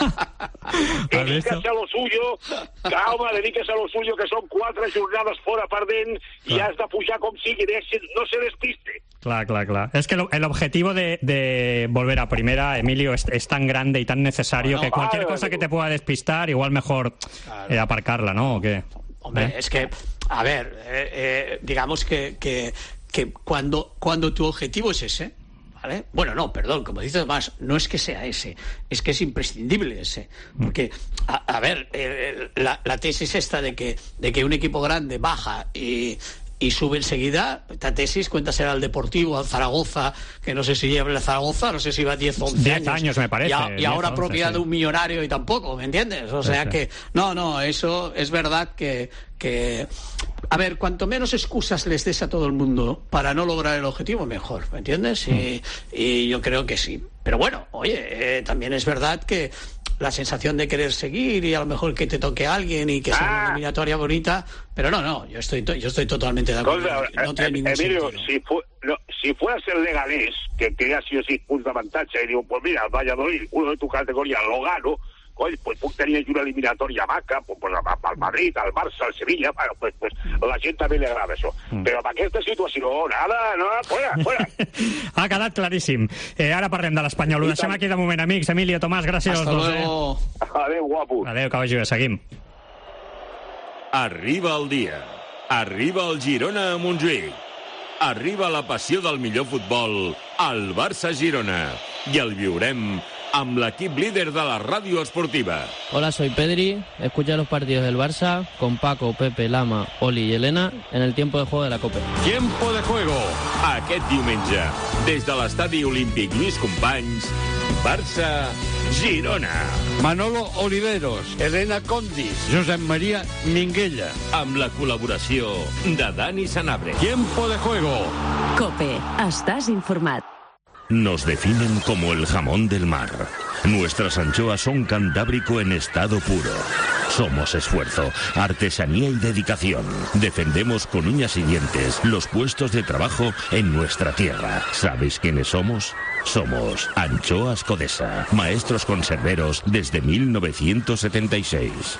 [SPEAKER 18] Dedíquese a lo suyo, que, home, dedíquese a lo suyo, que són quatre jornades fora perdent i has de pujar com sigui, no se despiste.
[SPEAKER 4] Claro, claro, claro. Es que lo, el objetivo de, de volver a primera, Emilio, es, es tan grande y tan necesario bueno, que cualquier cosa que te pueda despistar, igual mejor claro. eh, aparcarla, ¿no? ¿O qué?
[SPEAKER 17] Hombre, ¿Eh? es que, a ver, eh, eh, digamos que, que, que cuando, cuando tu objetivo es ese, ¿vale? Bueno, no, perdón, como dices más, no es que sea ese, es que es imprescindible ese. Porque, a, a ver, eh, la, la tesis esta de que, de que un equipo grande baja y... y sube enseguida, esta tesis, cuéntasela al Deportivo, al Zaragoza, que no sé si lleva el Zaragoza, no sé si va diez, once años.
[SPEAKER 4] diez años me parece.
[SPEAKER 17] Y, a, y
[SPEAKER 4] diez,
[SPEAKER 17] ahora
[SPEAKER 4] once,
[SPEAKER 17] propiedad
[SPEAKER 4] sí.
[SPEAKER 17] de un millonario y tampoco, ¿me entiendes? O sea sí, que, no, no, eso es verdad que, que... A ver, cuanto menos excusas les des a todo el mundo para no lograr el objetivo, mejor, ¿me entiendes? Y, y yo creo que sí. Pero bueno, oye, eh, también es verdad que la sensación de querer seguir y a lo mejor que te toque a alguien y que sea una eliminatoria bonita, pero no, no, yo estoy yo estoy totalmente de acuerdo.
[SPEAKER 18] Entonces,
[SPEAKER 17] no tiene
[SPEAKER 18] eh,
[SPEAKER 17] ningún
[SPEAKER 18] Emilio,
[SPEAKER 17] sentido.
[SPEAKER 18] si, fu no, si fueras el Leganés, que tenía sí o sí puntos de avantatge, y digo, pues mira, el Valladolid, uno de tu categoría, lo gano, coño, pues puc tenir una eliminatoria maca, pues, pues al Madrid, al Barça, al Sevilla, bueno, pues, pues la gent també li agrada això. Mm. Però amb aquesta situació, nada, nada, fuera, fuera.
[SPEAKER 4] Ha quedat claríssim. Eh, ara parlem de l'Espanyol. Ho deixem aquí de moment, amics. Emilio, Tomàs, gràcies als dos.
[SPEAKER 18] Luego. Eh? Adéu, guapo.
[SPEAKER 4] Adéu, que vagi bé. Seguim.
[SPEAKER 13] Arriba el dia. Arriba el Girona a Montjuïc. Arriba la passió del millor futbol al Barça-Girona. I el viurem amb l'equip líder de la ràdio esportiva.
[SPEAKER 19] Hola, soy Pedri. Escucha los partidos del Barça con Paco, Pepe, Lama, Oli y Elena en el tiempo de juego de la Copa.
[SPEAKER 13] Tiempo de juego. Aquest diumenge, des de l'estadi olímpic Lluís Companys, Barça-Girona.
[SPEAKER 20] Manolo Oliveros, Elena Condis, Josep María Minguella.
[SPEAKER 13] Amb la col·laboració de Dani Sanabria.
[SPEAKER 20] Tiempo de juego.
[SPEAKER 21] COPE. Estás informat.
[SPEAKER 13] Nos definen como el jamón del mar. Nuestras anchoas son cantábrico en estado puro. Somos esfuerzo, artesanía y dedicación. Defendemos con uñas y dientes los puestos de trabajo en nuestra tierra. ¿Sabéis quiénes somos? Somos Anchoas Codesa, maestros conserveros desde mil novecientos setenta y seis.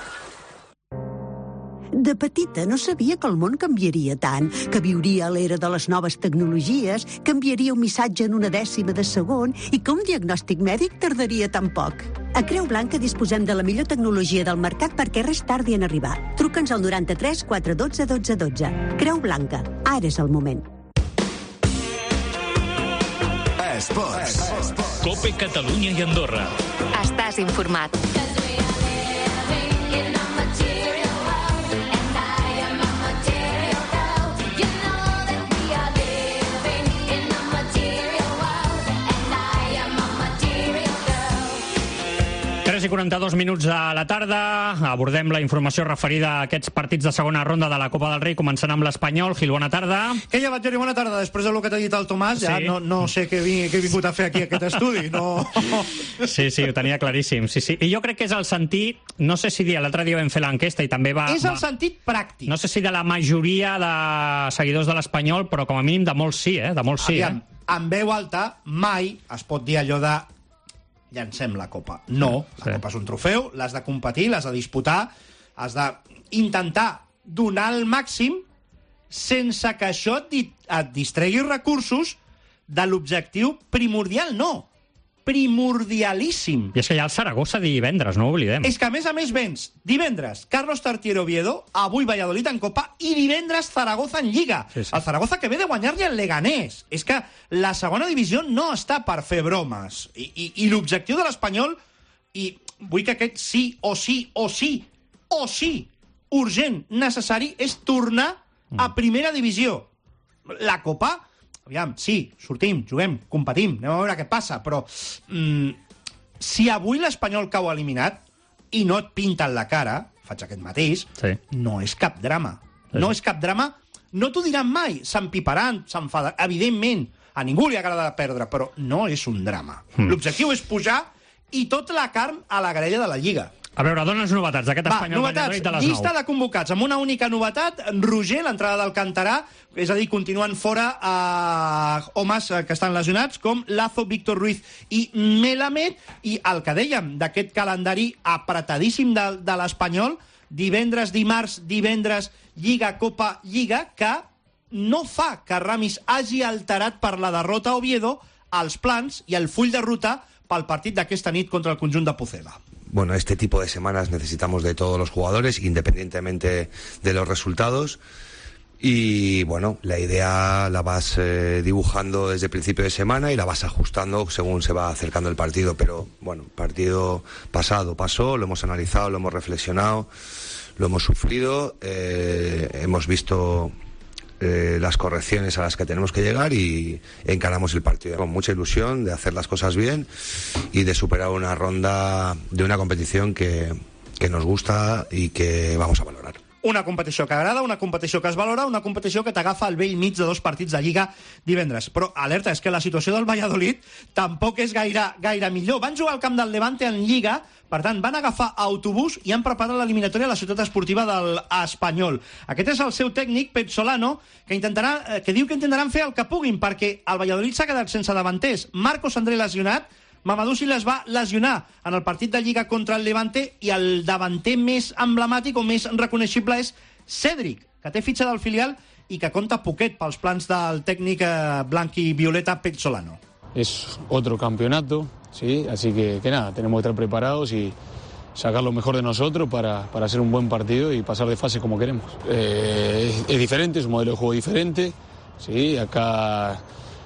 [SPEAKER 22] De petita no sabia que el món canviaria tant, que viuria a l'era de les noves tecnologies, que enviaria un missatge en una dècima de segon i que un diagnòstic mèdic tardaria tan poc. A Creu Blanca disposem de la millor tecnologia del mercat perquè res tardi en arribar. Truca'ns al noranta-tres quatre dotze dotze dotze. Creu Blanca, ara és el moment.
[SPEAKER 2] Esports. COPE Catalunya i Andorra.
[SPEAKER 3] Estàs informat.
[SPEAKER 4] tres i quaranta-dos minuts de la tarda. Abordem la informació referida a aquests partits de segona ronda de la Copa del Rei, començant amb l'Espanyol. Gil, bona tarda.
[SPEAKER 23] Què hi ha, Batllori? Bona tarda. Després del que t'ha dit el Tomàs, ja
[SPEAKER 4] Sí.
[SPEAKER 23] no, no sé què, vi, què he vingut a fer aquí a aquest estudi. No...
[SPEAKER 4] Sí, sí, ho tenia claríssim. Sí, sí. I jo crec que és el sentit, no sé si dir, l'altre dia vam fer l'enquesta i també va...
[SPEAKER 23] És el
[SPEAKER 4] va,
[SPEAKER 23] sentit pràctic.
[SPEAKER 4] no sé si de la majoria de seguidors de l'Espanyol, però com a mínim de molts sí, eh? De molts sí,
[SPEAKER 23] Aviam,
[SPEAKER 4] eh?
[SPEAKER 23] en veu alta mai es pot dir allò de llancem la copa. No, la
[SPEAKER 4] Sí.
[SPEAKER 23] copa és un trofeu, l'has de competir, l'has de disputar, has d'intentar donar el màxim sense que això et, di et distregui recursos de l'objectiu primordial. No, primordialíssim.
[SPEAKER 4] I és que hi ha el Saragossa divendres, no ho oblidem.
[SPEAKER 23] És que, a més a més, vens divendres Carlos Tartiere Oviedo, avui Valladolid en Copa, i divendres Zaragoza en Lliga.
[SPEAKER 4] Sí, sí.
[SPEAKER 23] El Zaragoza que ve de guanyar-li al Leganés. És que la segona divisió no està per fer bromes. I, i, i l'objectiu de l'Espanyol, i vull que aquest sí o sí o sí o sí urgent, necessari, és tornar a primera divisió. La Copa... Aviam, sí, sortim, juguem, competim, anem a veure què passa, però mm, si avui l'Espanyol cau eliminat i no et pinten la cara, faig aquest mateix,
[SPEAKER 4] sí.
[SPEAKER 23] no és cap drama.
[SPEAKER 4] Sí.
[SPEAKER 23] No és cap drama, no t'ho diran mai, s'empiparan, s'enfaden, evidentment, a ningú li agrada perdre, però no és un drama.
[SPEAKER 4] Mm.
[SPEAKER 23] L'objectiu és pujar i tota la carn a la graella de la Lliga.
[SPEAKER 4] A veure, dona'ns novetats d'aquest
[SPEAKER 23] Va,
[SPEAKER 4] Espanyol
[SPEAKER 23] novetats,
[SPEAKER 4] Valladolid de les
[SPEAKER 23] llista
[SPEAKER 4] nou.
[SPEAKER 23] de convocats, amb una única novetat, Roger, l'entrada d'Alcántara, és a dir, continuen fora eh, homes eh, que estan lesionats, com Lazo, Víctor Ruiz i Melamed, i el que dèiem, d'aquest calendari apretadíssim de, de l'Espanyol, divendres, dimarts, divendres, Lliga, Copa, Lliga, que no fa que Ramis hagi alterat per la derrota a Oviedo els plans i el full de ruta pel partit d'aquesta nit contra el conjunt de Pucela.
[SPEAKER 24] Bueno, este tipo de semanas necesitamos de todos los jugadores, independientemente de los resultados. Y bueno, la idea la vas eh, dibujando desde el principio de semana y la vas ajustando según se va acercando el partido. Pero bueno, partido pasado pasó, lo hemos analizado, lo hemos reflexionado, lo hemos sufrido, eh, hemos visto eh, las correcciones a las que tenemos que llegar y encaramos el partido con mucha ilusión de hacer las cosas bien y de superar una ronda de una competición que, que nos gusta y que vamos a valorar.
[SPEAKER 23] Una competició que agrada, una competició que es valora, una competició que t'agafa al vell mig de dos partits de Lliga divendres. Però, alerta, és que la situació del Valladolid tampoc és gaire, gaire millor. Van jugar al camp del Levante en Lliga, per tant, van agafar autobús i han preparat l'eliminatòria a la ciutat esportiva del Espanyol. Aquest és el seu tècnic, Pep Solano, que, intentarà, que diu que intentaran fer el que puguin, perquè el Valladolid s'ha quedat sense davanters. Marcos André lesionat, Mamadou Sylla es va lesionar en el partit de Lliga contra el Levante i el davanter més emblemàtic o més reconeixible és Cédric, que té fitxa del filial i que compta poquet pels plans del tècnic eh, blanc i violeta Pep Solano.
[SPEAKER 1] Es otro campeonato, ¿sí? Así que, que nada, tenemos que estar preparados y sacar lo mejor de nosotros para, para hacer un buen partido y pasar de fase como queremos. Eh, es, es diferente, es un modelo de juego diferente, ¿sí? Acá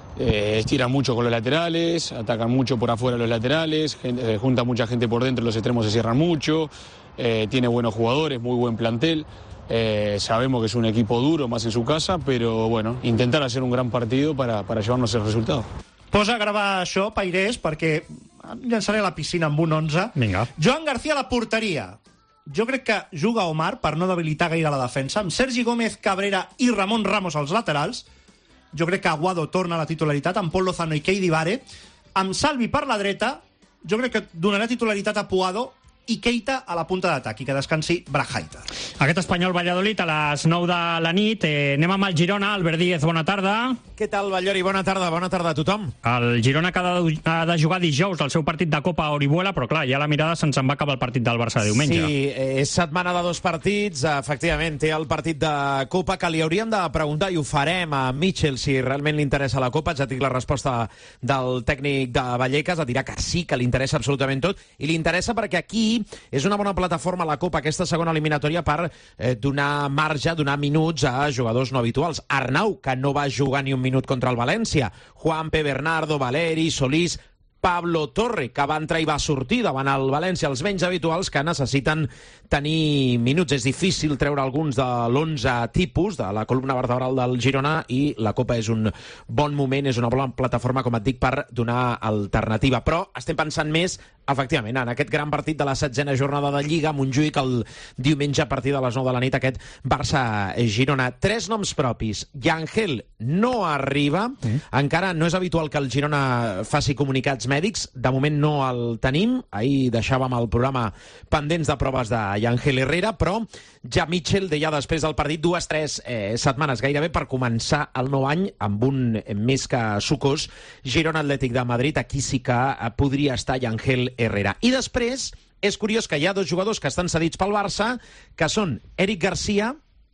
[SPEAKER 1] eh, estiran mucho con los laterales, atacan mucho por afuera los laterales, gente, eh, junta mucha gente por dentro, los extremos se cierran mucho, eh, tiene buenos jugadores, muy buen plantel. Eh, sabemos que es un equipo duro, más en su casa, pero bueno, intentar hacer un gran partido para, para llevarnos el resultado.
[SPEAKER 23] Posa a gravar això, Pairés, perquè em llançaré a la piscina amb un onze.
[SPEAKER 4] Vinga.
[SPEAKER 23] Joan García a la porteria. Jo crec que juga Omar per no debilitar gaire la defensa, amb Sergi Gómez, Cabrera i Ramon Ramos als laterals. Jo crec que Aguado torna a la titularitat, amb Pol Lozano i Keidi Vare. Amb Salvi per la dreta, jo crec que donarà titularitat a Puado i Keita a la punta d'atac i que descansi Brajaita.
[SPEAKER 4] Aquest Espanyol-Valladolid a les nou de la nit. Eh, anem amb el Girona. Albert Díez, bona tarda.
[SPEAKER 5] Què tal, Ballori? Bona tarda, bona tarda a tothom.
[SPEAKER 4] El Girona que ha de, ha de jugar dijous el seu partit de Copa a Orihuela, però clar, ja la mirada se'ns en va acabar el partit del Barça de diumenge.
[SPEAKER 5] Sí, és setmana de dos partits, efectivament, té el partit de Copa que li hauríem de preguntar, i ho farem a Mitchell, si realment li interessa la Copa. Ja tinc la resposta del tècnic de Vallecas, et dirà que sí, que li interessa absolutament tot, i li interessa perquè aquí és una bona plataforma la Copa, aquesta segona eliminatòria, per eh, donar marge, donar minuts a jugadors no habituals. Arnau, que no va jugar ni un minut contra el València, Juanpe, Bernardo, Valeri, Solís, Pablo Torre, que va entrar i va sortir davant el València, els menys habituals que necessiten tenir minuts. És difícil treure alguns de l'onze tipus de la columna vertebral del Girona, i la Copa és un bon moment, és una bona plataforma, com et dic, per donar alternativa. Però estem pensant més, efectivament, en aquest gran partit de la setzena jornada de Lliga, Montjuïc, el diumenge a partir de les nou de la nit, aquest Barça-Girona. Tres noms propis. Yangel no arriba, mm. encara no és habitual que el Girona faci comunicats mèdics, de moment no el tenim. Ahir deixàvem el programa pendents de proves de Yangel Herrera, però ja Mitchell deia després del partit dues, tres eh, setmanes gairebé per començar el nou any amb un eh, més que sucós Girona Atlètic de Madrid. Aquí sí que eh, podria estar Yangel Herrera. I després és curiós que hi ha dos jugadors que estan cedits pel Barça, que són Eric Garcia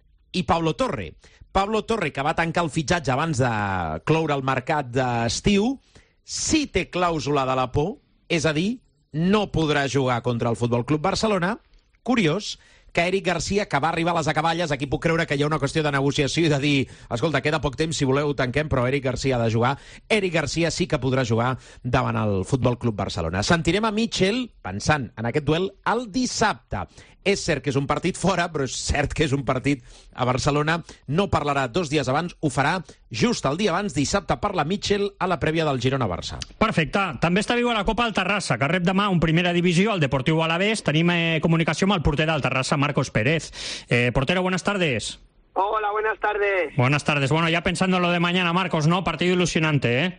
[SPEAKER 5] i Pablo Torre. Pablo Torre, que va tancar el fitxatge abans de cloure el mercat d'estiu, sí té clàusula de la por, és a dir, no podrà jugar contra el Futbol Club Barcelona. Curiós que Eric Garcia, que va arribar a les acaballes, aquí puc creure que hi ha una qüestió de negociació i de dir, escolta, queda poc temps, si voleu tanquem, però Eric Garcia ha de jugar. Eric Garcia sí que podrà jugar davant el Futbol Club Barcelona. Sentirem a Mitchell, pensant en aquest duel, el dissabte. És cert que és un partit fora, però és cert que és un partit a Barcelona. No parlarà dos dies abans, ho farà just el dia abans. Dissabte parla Mitchell a la prèvia del Girona-Barça.
[SPEAKER 4] Perfecte. També està viu a la Copa del Terrassa, que rep demà un primera divisió, el Deportiu Alavés. Tenim eh, comunicació amb el porter del Terrassa, Marcos Pérez. Eh, portero, buenas tardes.
[SPEAKER 6] Hola, buenas tardes.
[SPEAKER 4] Buenas tardes. Bueno, ya pensando en lo de mañana, Marcos, ¿no? Partido ilusionante, ¿eh?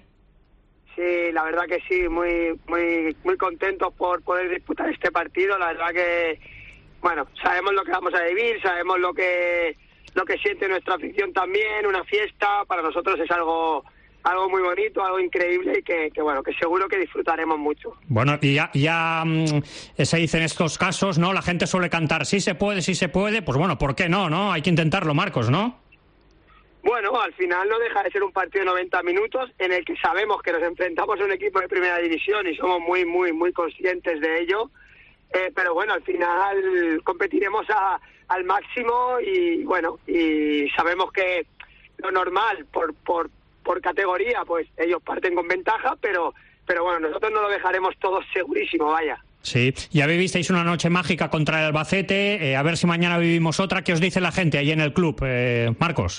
[SPEAKER 6] Sí, la verdad que sí. Muy, muy, muy contentos por poder disputar este partido. La verdad que... Bueno, sabemos lo que vamos a vivir, sabemos lo que lo que siente nuestra afición también, una fiesta, para nosotros es algo algo muy bonito, algo increíble y que, que bueno, que seguro que disfrutaremos mucho.
[SPEAKER 4] Bueno, y ya, ya mmm, se dice en estos casos, ¿no? La gente suele cantar, sí se puede, sí se puede, pues bueno, ¿por qué no, no? Hay que intentarlo, Marcos, ¿no?
[SPEAKER 6] Bueno, al final no deja de ser un partido de noventa minutos en el que sabemos que nos enfrentamos a un equipo de primera división y somos muy, muy, muy conscientes de ello. Eh, pero bueno, al final competiremos a, al máximo y bueno, y sabemos que lo normal por por por categoría, pues ellos parten con ventaja, pero pero bueno, nosotros no lo dejaremos todo segurísimo, vaya.
[SPEAKER 4] Sí, ya vivisteis una noche mágica contra el Albacete, eh, a ver si mañana vivimos otra. ¿Qué os dice la gente ahí en el club, eh, Marcos?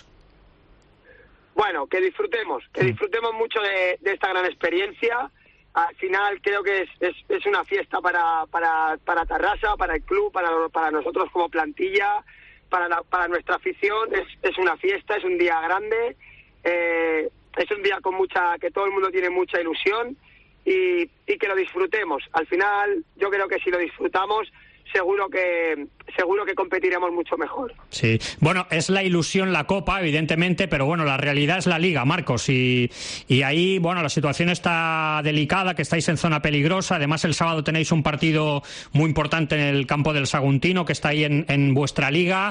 [SPEAKER 6] Bueno, que disfrutemos, que disfrutemos mucho de, de esta gran experiencia. Al final creo que es, es, es una fiesta para, para, para Tarrasa, para el club, para, para nosotros como plantilla. para, la, para nuestra afición es, es una fiesta, es un día grande, eh, es un día con mucha, que todo el mundo tiene mucha ilusión y, y que lo disfrutemos. Al final, yo creo que si lo disfrutamos, seguro que seguro que competiremos mucho mejor.
[SPEAKER 4] Sí, bueno, es la ilusión la Copa, evidentemente, pero bueno, la realidad es la Liga, Marcos, y, y ahí, bueno, la situación está delicada, que estáis en zona peligrosa, además el sábado tenéis un partido muy importante en el campo del Saguntino, que está ahí en, en vuestra Liga,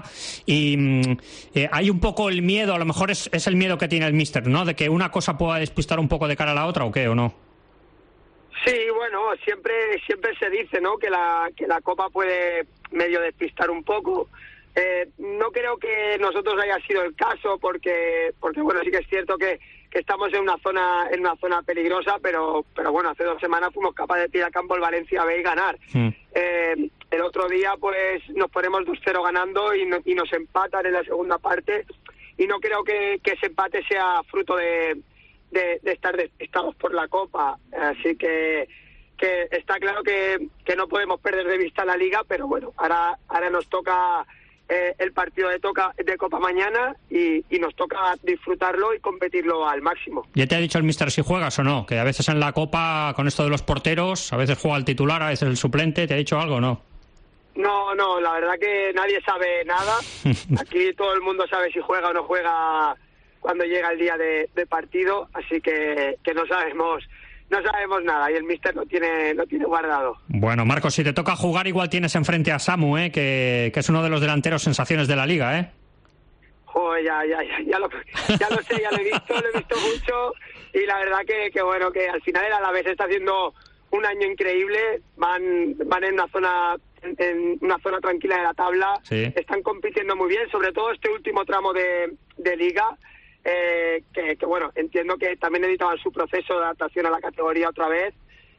[SPEAKER 4] y eh, hay un poco el miedo, a lo mejor es, es el miedo que tiene el míster, ¿no?, de que una cosa pueda despistar un poco de cara a la otra, ¿o qué, o no?
[SPEAKER 6] Sí, bueno, siempre siempre se dice, ¿no?, que la que la Copa puede medio despistar un poco. Eh, no creo que nosotros haya sido el caso, porque porque bueno, sí que es cierto que, que estamos en una zona en una zona peligrosa, pero pero bueno, hace dos semanas fuimos capaces de ir al campo el Valencia B y ganar. Mm. Eh, el otro día pues nos ponemos dos cero ganando y, no, y nos empatan en la segunda parte, y no creo que, que ese empate sea fruto de De, de estar despistados por la Copa, así que que está claro que, que no podemos perder de vista la Liga, pero bueno, ahora ahora nos toca eh, el partido de toca de Copa mañana y, y nos toca disfrutarlo y competirlo al máximo.
[SPEAKER 4] ¿Ya te ha dicho el míster si juegas o no? Que a veces en la Copa, con esto de los porteros, a veces juega el titular, a veces el suplente, ¿te ha dicho algo o no?
[SPEAKER 6] No, no, la verdad que nadie sabe nada. Aquí todo el mundo sabe si juega o no juega cuando llega el día de, de partido, así que, que no sabemos no sabemos nada y el míster lo tiene lo tiene guardado.
[SPEAKER 4] Bueno, Marcos, si te toca jugar igual tienes enfrente a Samu, ¿eh? que, que es uno de los delanteros sensaciones de la Liga, ¿eh?
[SPEAKER 6] Joder, ya, ya, ya, ya, lo, ya lo sé, ya lo he visto, lo he visto mucho y la verdad que, que bueno, que al final el Alavés está haciendo un año increíble, van van en una zona en, en una zona tranquila de la tabla, sí. Están compitiendo muy bien, sobre todo este último tramo de, de Liga. Eh, que, que bueno, entiendo que también necesitaban su proceso de adaptación a la categoría otra vez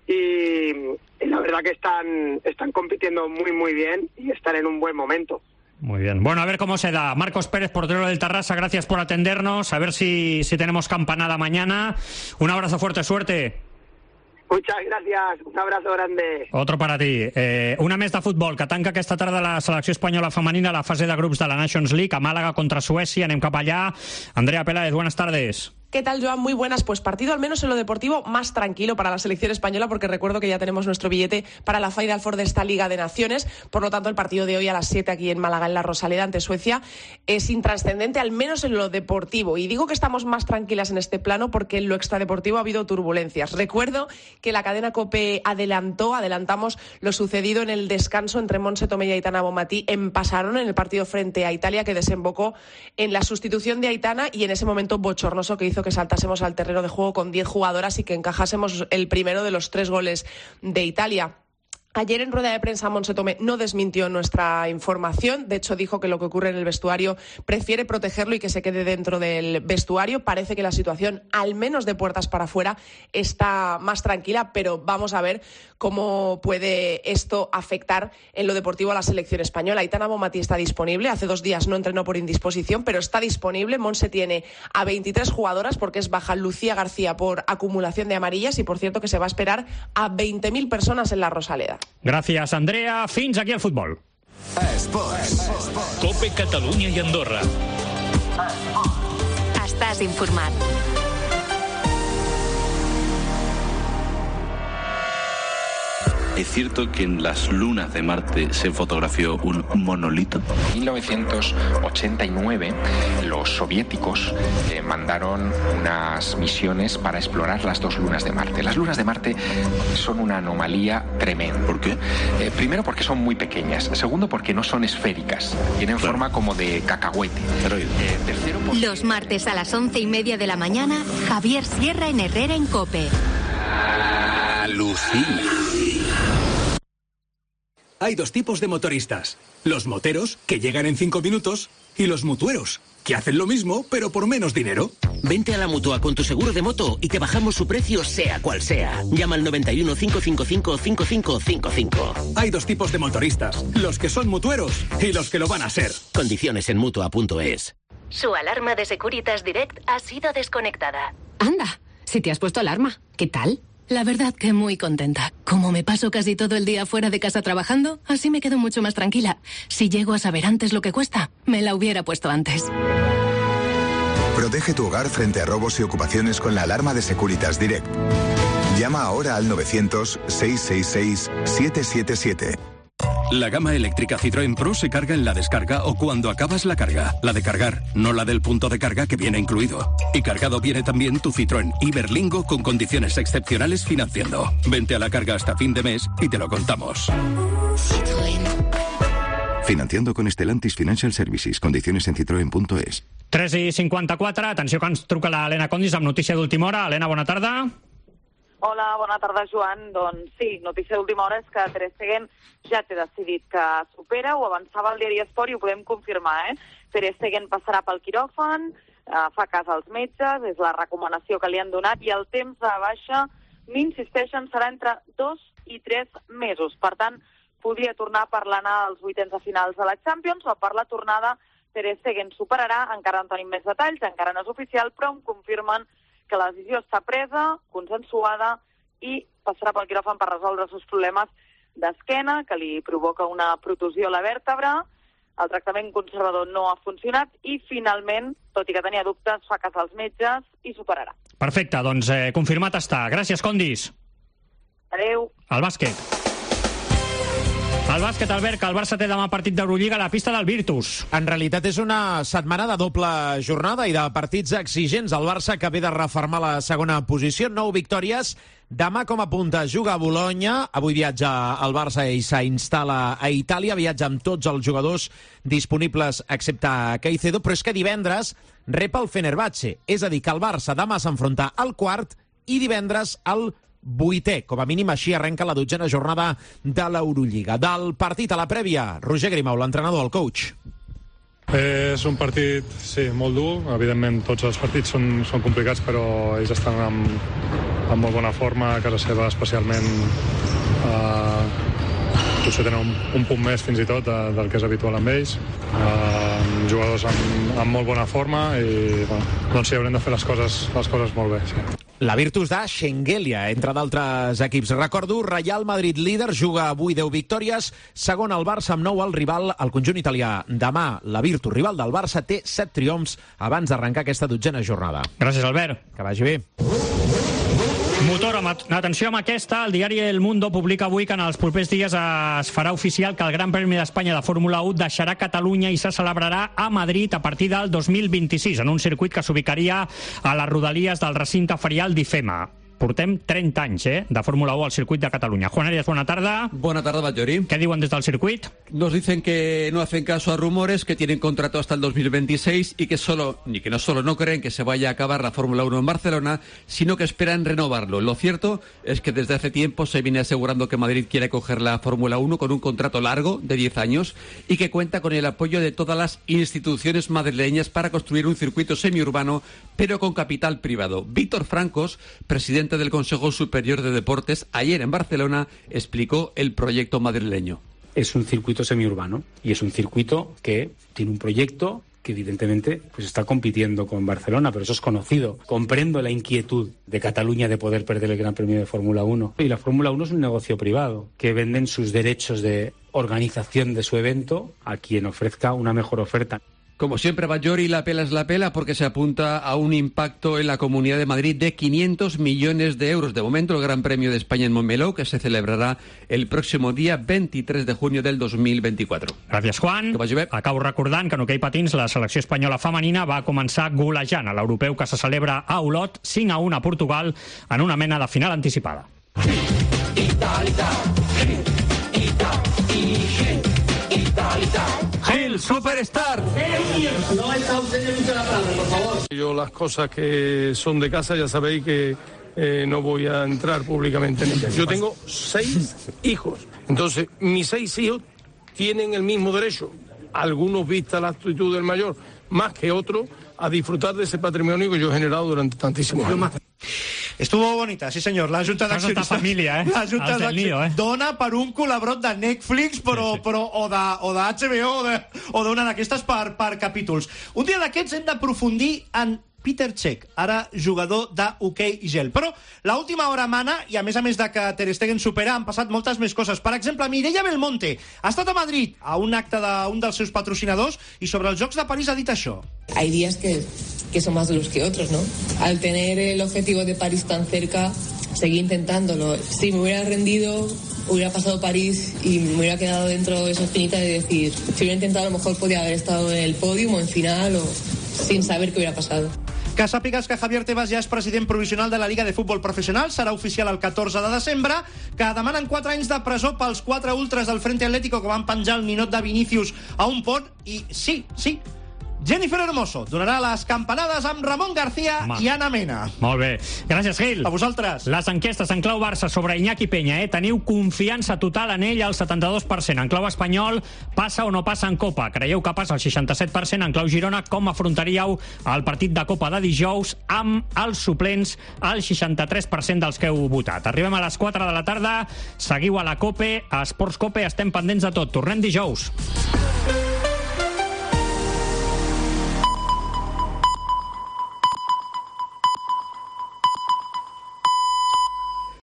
[SPEAKER 6] y, y la verdad que están están compitiendo muy muy bien y están en un buen momento.
[SPEAKER 4] Muy bien. Bueno, a ver cómo se da. Marcos Pérez, portero del Tarrasa, gracias por atendernos, a ver si, si tenemos campanada mañana. Un abrazo fuerte, suerte.
[SPEAKER 6] Muchas gracias, un abrazo grande.
[SPEAKER 4] Otro para ti. Eh, una més de futbol que tanca aquesta tarda la selecció espanyola femenina a la fase de grups de la Nations League a Màlaga contra Suècia. Anem cap allà. Andrea Peláez, buenas tardes.
[SPEAKER 8] ¿Qué tal, Joan? Muy buenas. Pues partido, al menos en lo deportivo, más tranquilo para la selección española, porque recuerdo que ya tenemos nuestro billete para la Final Four de esta Liga de Naciones. Por lo tanto, el partido de hoy a las siete aquí en Málaga, en la Rosaleda, ante Suecia, es intrascendente, al menos en lo deportivo. Y digo que estamos más tranquilas en este plano porque en lo extradeportivo ha habido turbulencias. Recuerdo que la cadena COPE adelantó, adelantamos lo sucedido en el descanso entre Montse Tomé y Aitana Bonmatí en Pasarón, en el partido frente a Italia, que desembocó en la sustitución de Aitana y en ese momento bochornoso que hizo que saltásemos al terreno de juego con diez jugadoras y que encajásemos el primero de los tres goles de Italia. Ayer en rueda de prensa Montse Tomé no desmintió nuestra información, de hecho dijo que lo que ocurre en el vestuario prefiere protegerlo y que se quede dentro del vestuario. Parece que la situación, al menos de puertas para afuera, está más tranquila, pero vamos a ver cómo puede esto afectar en lo deportivo a la selección española. Aitana Bonmatí está disponible, hace dos días no entrenó por indisposición, pero está disponible. Montse tiene a veintitrés jugadoras porque es baja Lucía García por acumulación de amarillas y por cierto que se va a esperar a veinte mil personas en la Rosaleda.
[SPEAKER 4] Gràcies, Andrea. Fins aquí el futbol.
[SPEAKER 2] Esports. Cope Catalunya i Andorra.
[SPEAKER 3] Estàs informat.
[SPEAKER 9] ¿Es cierto que en las lunas de Marte se fotografió un monolito?
[SPEAKER 10] En mil novecientos ochenta y nueve los soviéticos eh, mandaron unas misiones para explorar las dos lunas de Marte. Las lunas de Marte son una anomalía tremenda.
[SPEAKER 9] ¿Por qué?
[SPEAKER 10] Eh, primero porque son muy pequeñas. Segundo porque no son esféricas. Tienen claro. forma como de cacahuete.
[SPEAKER 9] Eh,
[SPEAKER 10] tercero porque...
[SPEAKER 3] Los martes a las once y media de la mañana, Javier Sierra en Herrera en COPE.
[SPEAKER 9] Alucina.
[SPEAKER 11] Hay dos tipos de motoristas. Los moteros, que llegan en cinco minutos, y los mutueros, que hacen lo mismo, pero por menos dinero.
[SPEAKER 25] Vente a la Mutua con tu seguro de moto y te bajamos su precio sea cual sea. Llama al noventa y uno, cinco cinco cinco, cinco cinco cinco cinco.
[SPEAKER 11] Hay dos tipos de motoristas, los que son mutueros y los que lo van a ser.
[SPEAKER 25] Condiciones en Mutua punto es.
[SPEAKER 3] Su alarma de Securitas Direct ha sido desconectada.
[SPEAKER 26] Anda, si te has puesto alarma, ¿qué tal?
[SPEAKER 7] La verdad que muy contenta. Como me paso casi todo el día fuera de casa trabajando, así me quedo mucho más tranquila. Si llego a saber antes lo que cuesta, me la hubiera puesto antes.
[SPEAKER 12] Protege tu hogar frente a robos y ocupaciones con la alarma de Securitas Direct. Llama ahora al novecientos, seiscientos sesenta y seis, setecientos setenta y siete.
[SPEAKER 14] La gama eléctrica Citroën Pro se carga en la descarga o cuando acabas la carga. La de cargar, no la del punto de carga que viene incluido. Y cargado viene también tu Citroën Iberlingo con condiciones excepcionales financiando. Vente a la carga hasta fin de mes y te lo contamos.
[SPEAKER 12] Financiando con Stellantis Financial Services. Condiciones en citroen punto es.
[SPEAKER 4] tres i cinquanta-quatre. Atenció que ens truca l'Helena Condis amb notícia d'última hora. Helena, bona tarda.
[SPEAKER 15] Hola, bona tarda, Joan. Doncs sí, notícia d'última hora és que Ter Stegen ja té decidit que supera, ho avançava el diari Esport i ho podem confirmar, eh? Ter Stegen passarà pel quiròfan, eh, fa cas als metges, és la recomanació que li han donat, i el temps de baixa, n'insisteixen, serà entre dos i tres mesos. Per tant, podria tornar per l'anar als vuitens de finals de la Champions, o per la tornada Ter Stegen superarà, encara no tenim més detalls, encara no és oficial, però em confirmen que la decisió està presa, consensuada, i passarà pel quiròfan per resoldre els seus problemes d'esquena, que li provoca una protusió a la vèrtebra. El tractament conservador no ha funcionat i, finalment, tot i que tenia dubtes, fa cas als metges i superarà.
[SPEAKER 4] Perfecte, doncs eh, confirmat està. Gràcies, Condis.
[SPEAKER 15] Adéu.
[SPEAKER 4] El bàsquet. El bàsquet, Albert, que el Barça té demà partit d'Eurolliga a la pista del Virtus.
[SPEAKER 5] En realitat és una setmana de doble jornada i de partits exigents. El Barça que ve de refermar la segona posició, nou victòries. Demà, com a punta, juga a Bologna. Avui viatja al Barça i s'instal·la a Itàlia. Viatja amb tots els jugadors disponibles excepte Caicedo, però és que divendres rep el Fenerbahce. És a dir, que el Barça demà s'enfronta al quart i divendres al vuitè. Com a mínim així arrenca la dotzena jornada de l'Eurolliga. Del partit a la prèvia, Roger Grimau, l'entrenador, el coach.
[SPEAKER 16] Eh, és un partit, sí, molt dur. Evidentment tots els partits són, són complicats, però ells estan en, en molt bona forma, a casa seva especialment. Eh, potser tenen un, un punt més fins i tot de, del que és habitual amb ells. Eh, jugadors amb, amb molt bona forma i bueno, doncs sí, haurem de fer les coses, les coses molt bé. Sí.
[SPEAKER 5] La Virtus de Schengelia, entre d'altres equips. Recordo, Real Madrid líder, juga avui deu victòries, segon el Barça amb nou, el rival, el conjunt italià. Demà, la Virtus, rival del Barça, té set triomfs abans d'arrencar aquesta dotzena jornada.
[SPEAKER 4] Gràcies, Albert.
[SPEAKER 5] Que vagi bé.
[SPEAKER 4] Motor, atenció amb aquesta. El diari El Mundo publica avui que en els propers dies es farà oficial que el Gran Premi d'Espanya de Fórmula u deixarà Catalunya i se celebrarà a Madrid a partir del dos mil vint-i-sis, en un circuit que s'ubicaria a les rodalies del recinte ferial d'Ifema. Portem trenta anys, eh, de Fórmula u al circuit de Cataluña. Juan Arias, buena tarde.
[SPEAKER 26] Buena tarde, Ballori.
[SPEAKER 4] ¿Qué digan desde el circuit?
[SPEAKER 26] Nos dicen que no hacen caso a rumores, que tienen contrato hasta el dos mil veintiséis y que solo, ni que no solo no creen que se vaya a acabar la Fórmula uno en Barcelona, sino que esperan renovarlo. Lo cierto es que desde hace tiempo se viene asegurando que Madrid quiere coger la Fórmula uno con un contrato largo de diez años y que cuenta con el apoyo de todas las instituciones madrileñas para construir un circuito semiurbano, pero con capital privado. Víctor Francos, presidente del Consejo Superior de Deportes, ayer en Barcelona explicó el proyecto madrileño.
[SPEAKER 27] Es un circuito semiurbano y es un circuito que tiene un proyecto que evidentemente pues está compitiendo con Barcelona, pero eso es conocido. Comprendo la inquietud de Cataluña de poder perder el Gran Premio de Fórmula uno. Y la Fórmula uno es un negocio privado, que venden sus derechos de organización de su evento a quien ofrezca una mejor oferta.
[SPEAKER 26] Como siempre, Ballori, la pela es la pela porque se apunta a un impacto en la Comunidad de Madrid de quinientos millones de euros. De momento, el Gran Premio de España en Montmeló, que se celebrará el próximo día veintitrés de junio del dos mil veinticuatro.
[SPEAKER 4] Gràcies, Juan. Acabo recordant que en hoquei patins la selecció espanyola femenina va començar golejant a l'europeu que se celebra a Olot, cinc a u a Portugal, en una mena de final anticipada.
[SPEAKER 26] Gil, Superstar.
[SPEAKER 28] No está usted mucho la tarde, por favor.
[SPEAKER 16] Yo las cosas que son de casa ya sabéis que eh, no voy a entrar públicamente en ellas. Yo tengo seis hijos, entonces mis seis hijos tienen el mismo derecho, algunos vista la actitud del mayor, más que otros, a disfrutar de ese patrimonio que yo he generado durante tantísimos años.
[SPEAKER 23] Estuvo bonita, sí senyor. La Junta d'Accionistes...
[SPEAKER 4] família, eh?
[SPEAKER 23] La Junta d'Accionistes... Eh? Dona per un col·laborat de Netflix, però, sí, sí. però o de, o de H B O o d'una d'aquestes per, per capítols. Un dia d'aquests hem d'aprofundir en Peter Cech, ara jugador d'hoquei gel. Però l'última hora mana, i a més a més de que Ter Stegen supera, han passat moltes més coses. Per exemple, Mireia Belmonte ha estat a Madrid a un acte d'un dels seus patrocinadors i sobre els Jocs de París ha dit això.
[SPEAKER 13] Hay días que, que son más duros que otros, ¿no? Al tener el objetivo de París tan cerca, seguí intentándolo. Si me hubiera rendido, hubiera pasado París y me hubiera quedado dentro de esa espinita de decir, si hubiera intentado, a lo mejor podía haber estado en el podio o en final o sin saber qué hubiera pasado.
[SPEAKER 23] Que sàpigues que Javier Tebas ja és president provisional de la Liga de Futbol Professional, serà oficial el catorze de desembre, que demanen quatre anys de presó pels quatre ultras del Frente Atlético que van penjar el ninot de Vinícius a un pont, i sí, sí, Jennifer Hermoso donarà les campanades amb Ramon García Home. i Ana Mena.
[SPEAKER 4] Molt bé. Gràcies, Gil.
[SPEAKER 23] A vosaltres.
[SPEAKER 4] Les enquestes en clau Barça sobre Iñaki Peña, eh? Teniu confiança total en ell al setanta-dos per cent. En clau espanyol, passa o no passa en Copa? Creieu que passa el seixanta-set per cent? En clau Girona, com afrontaríeu el partit de Copa de dijous amb els suplents al seixanta-tres per cent dels que heu votat? Arribem a les quatre de la tarda. Seguiu a la COPE, a Esports COPE, estem pendents de tot. Tornem dijous.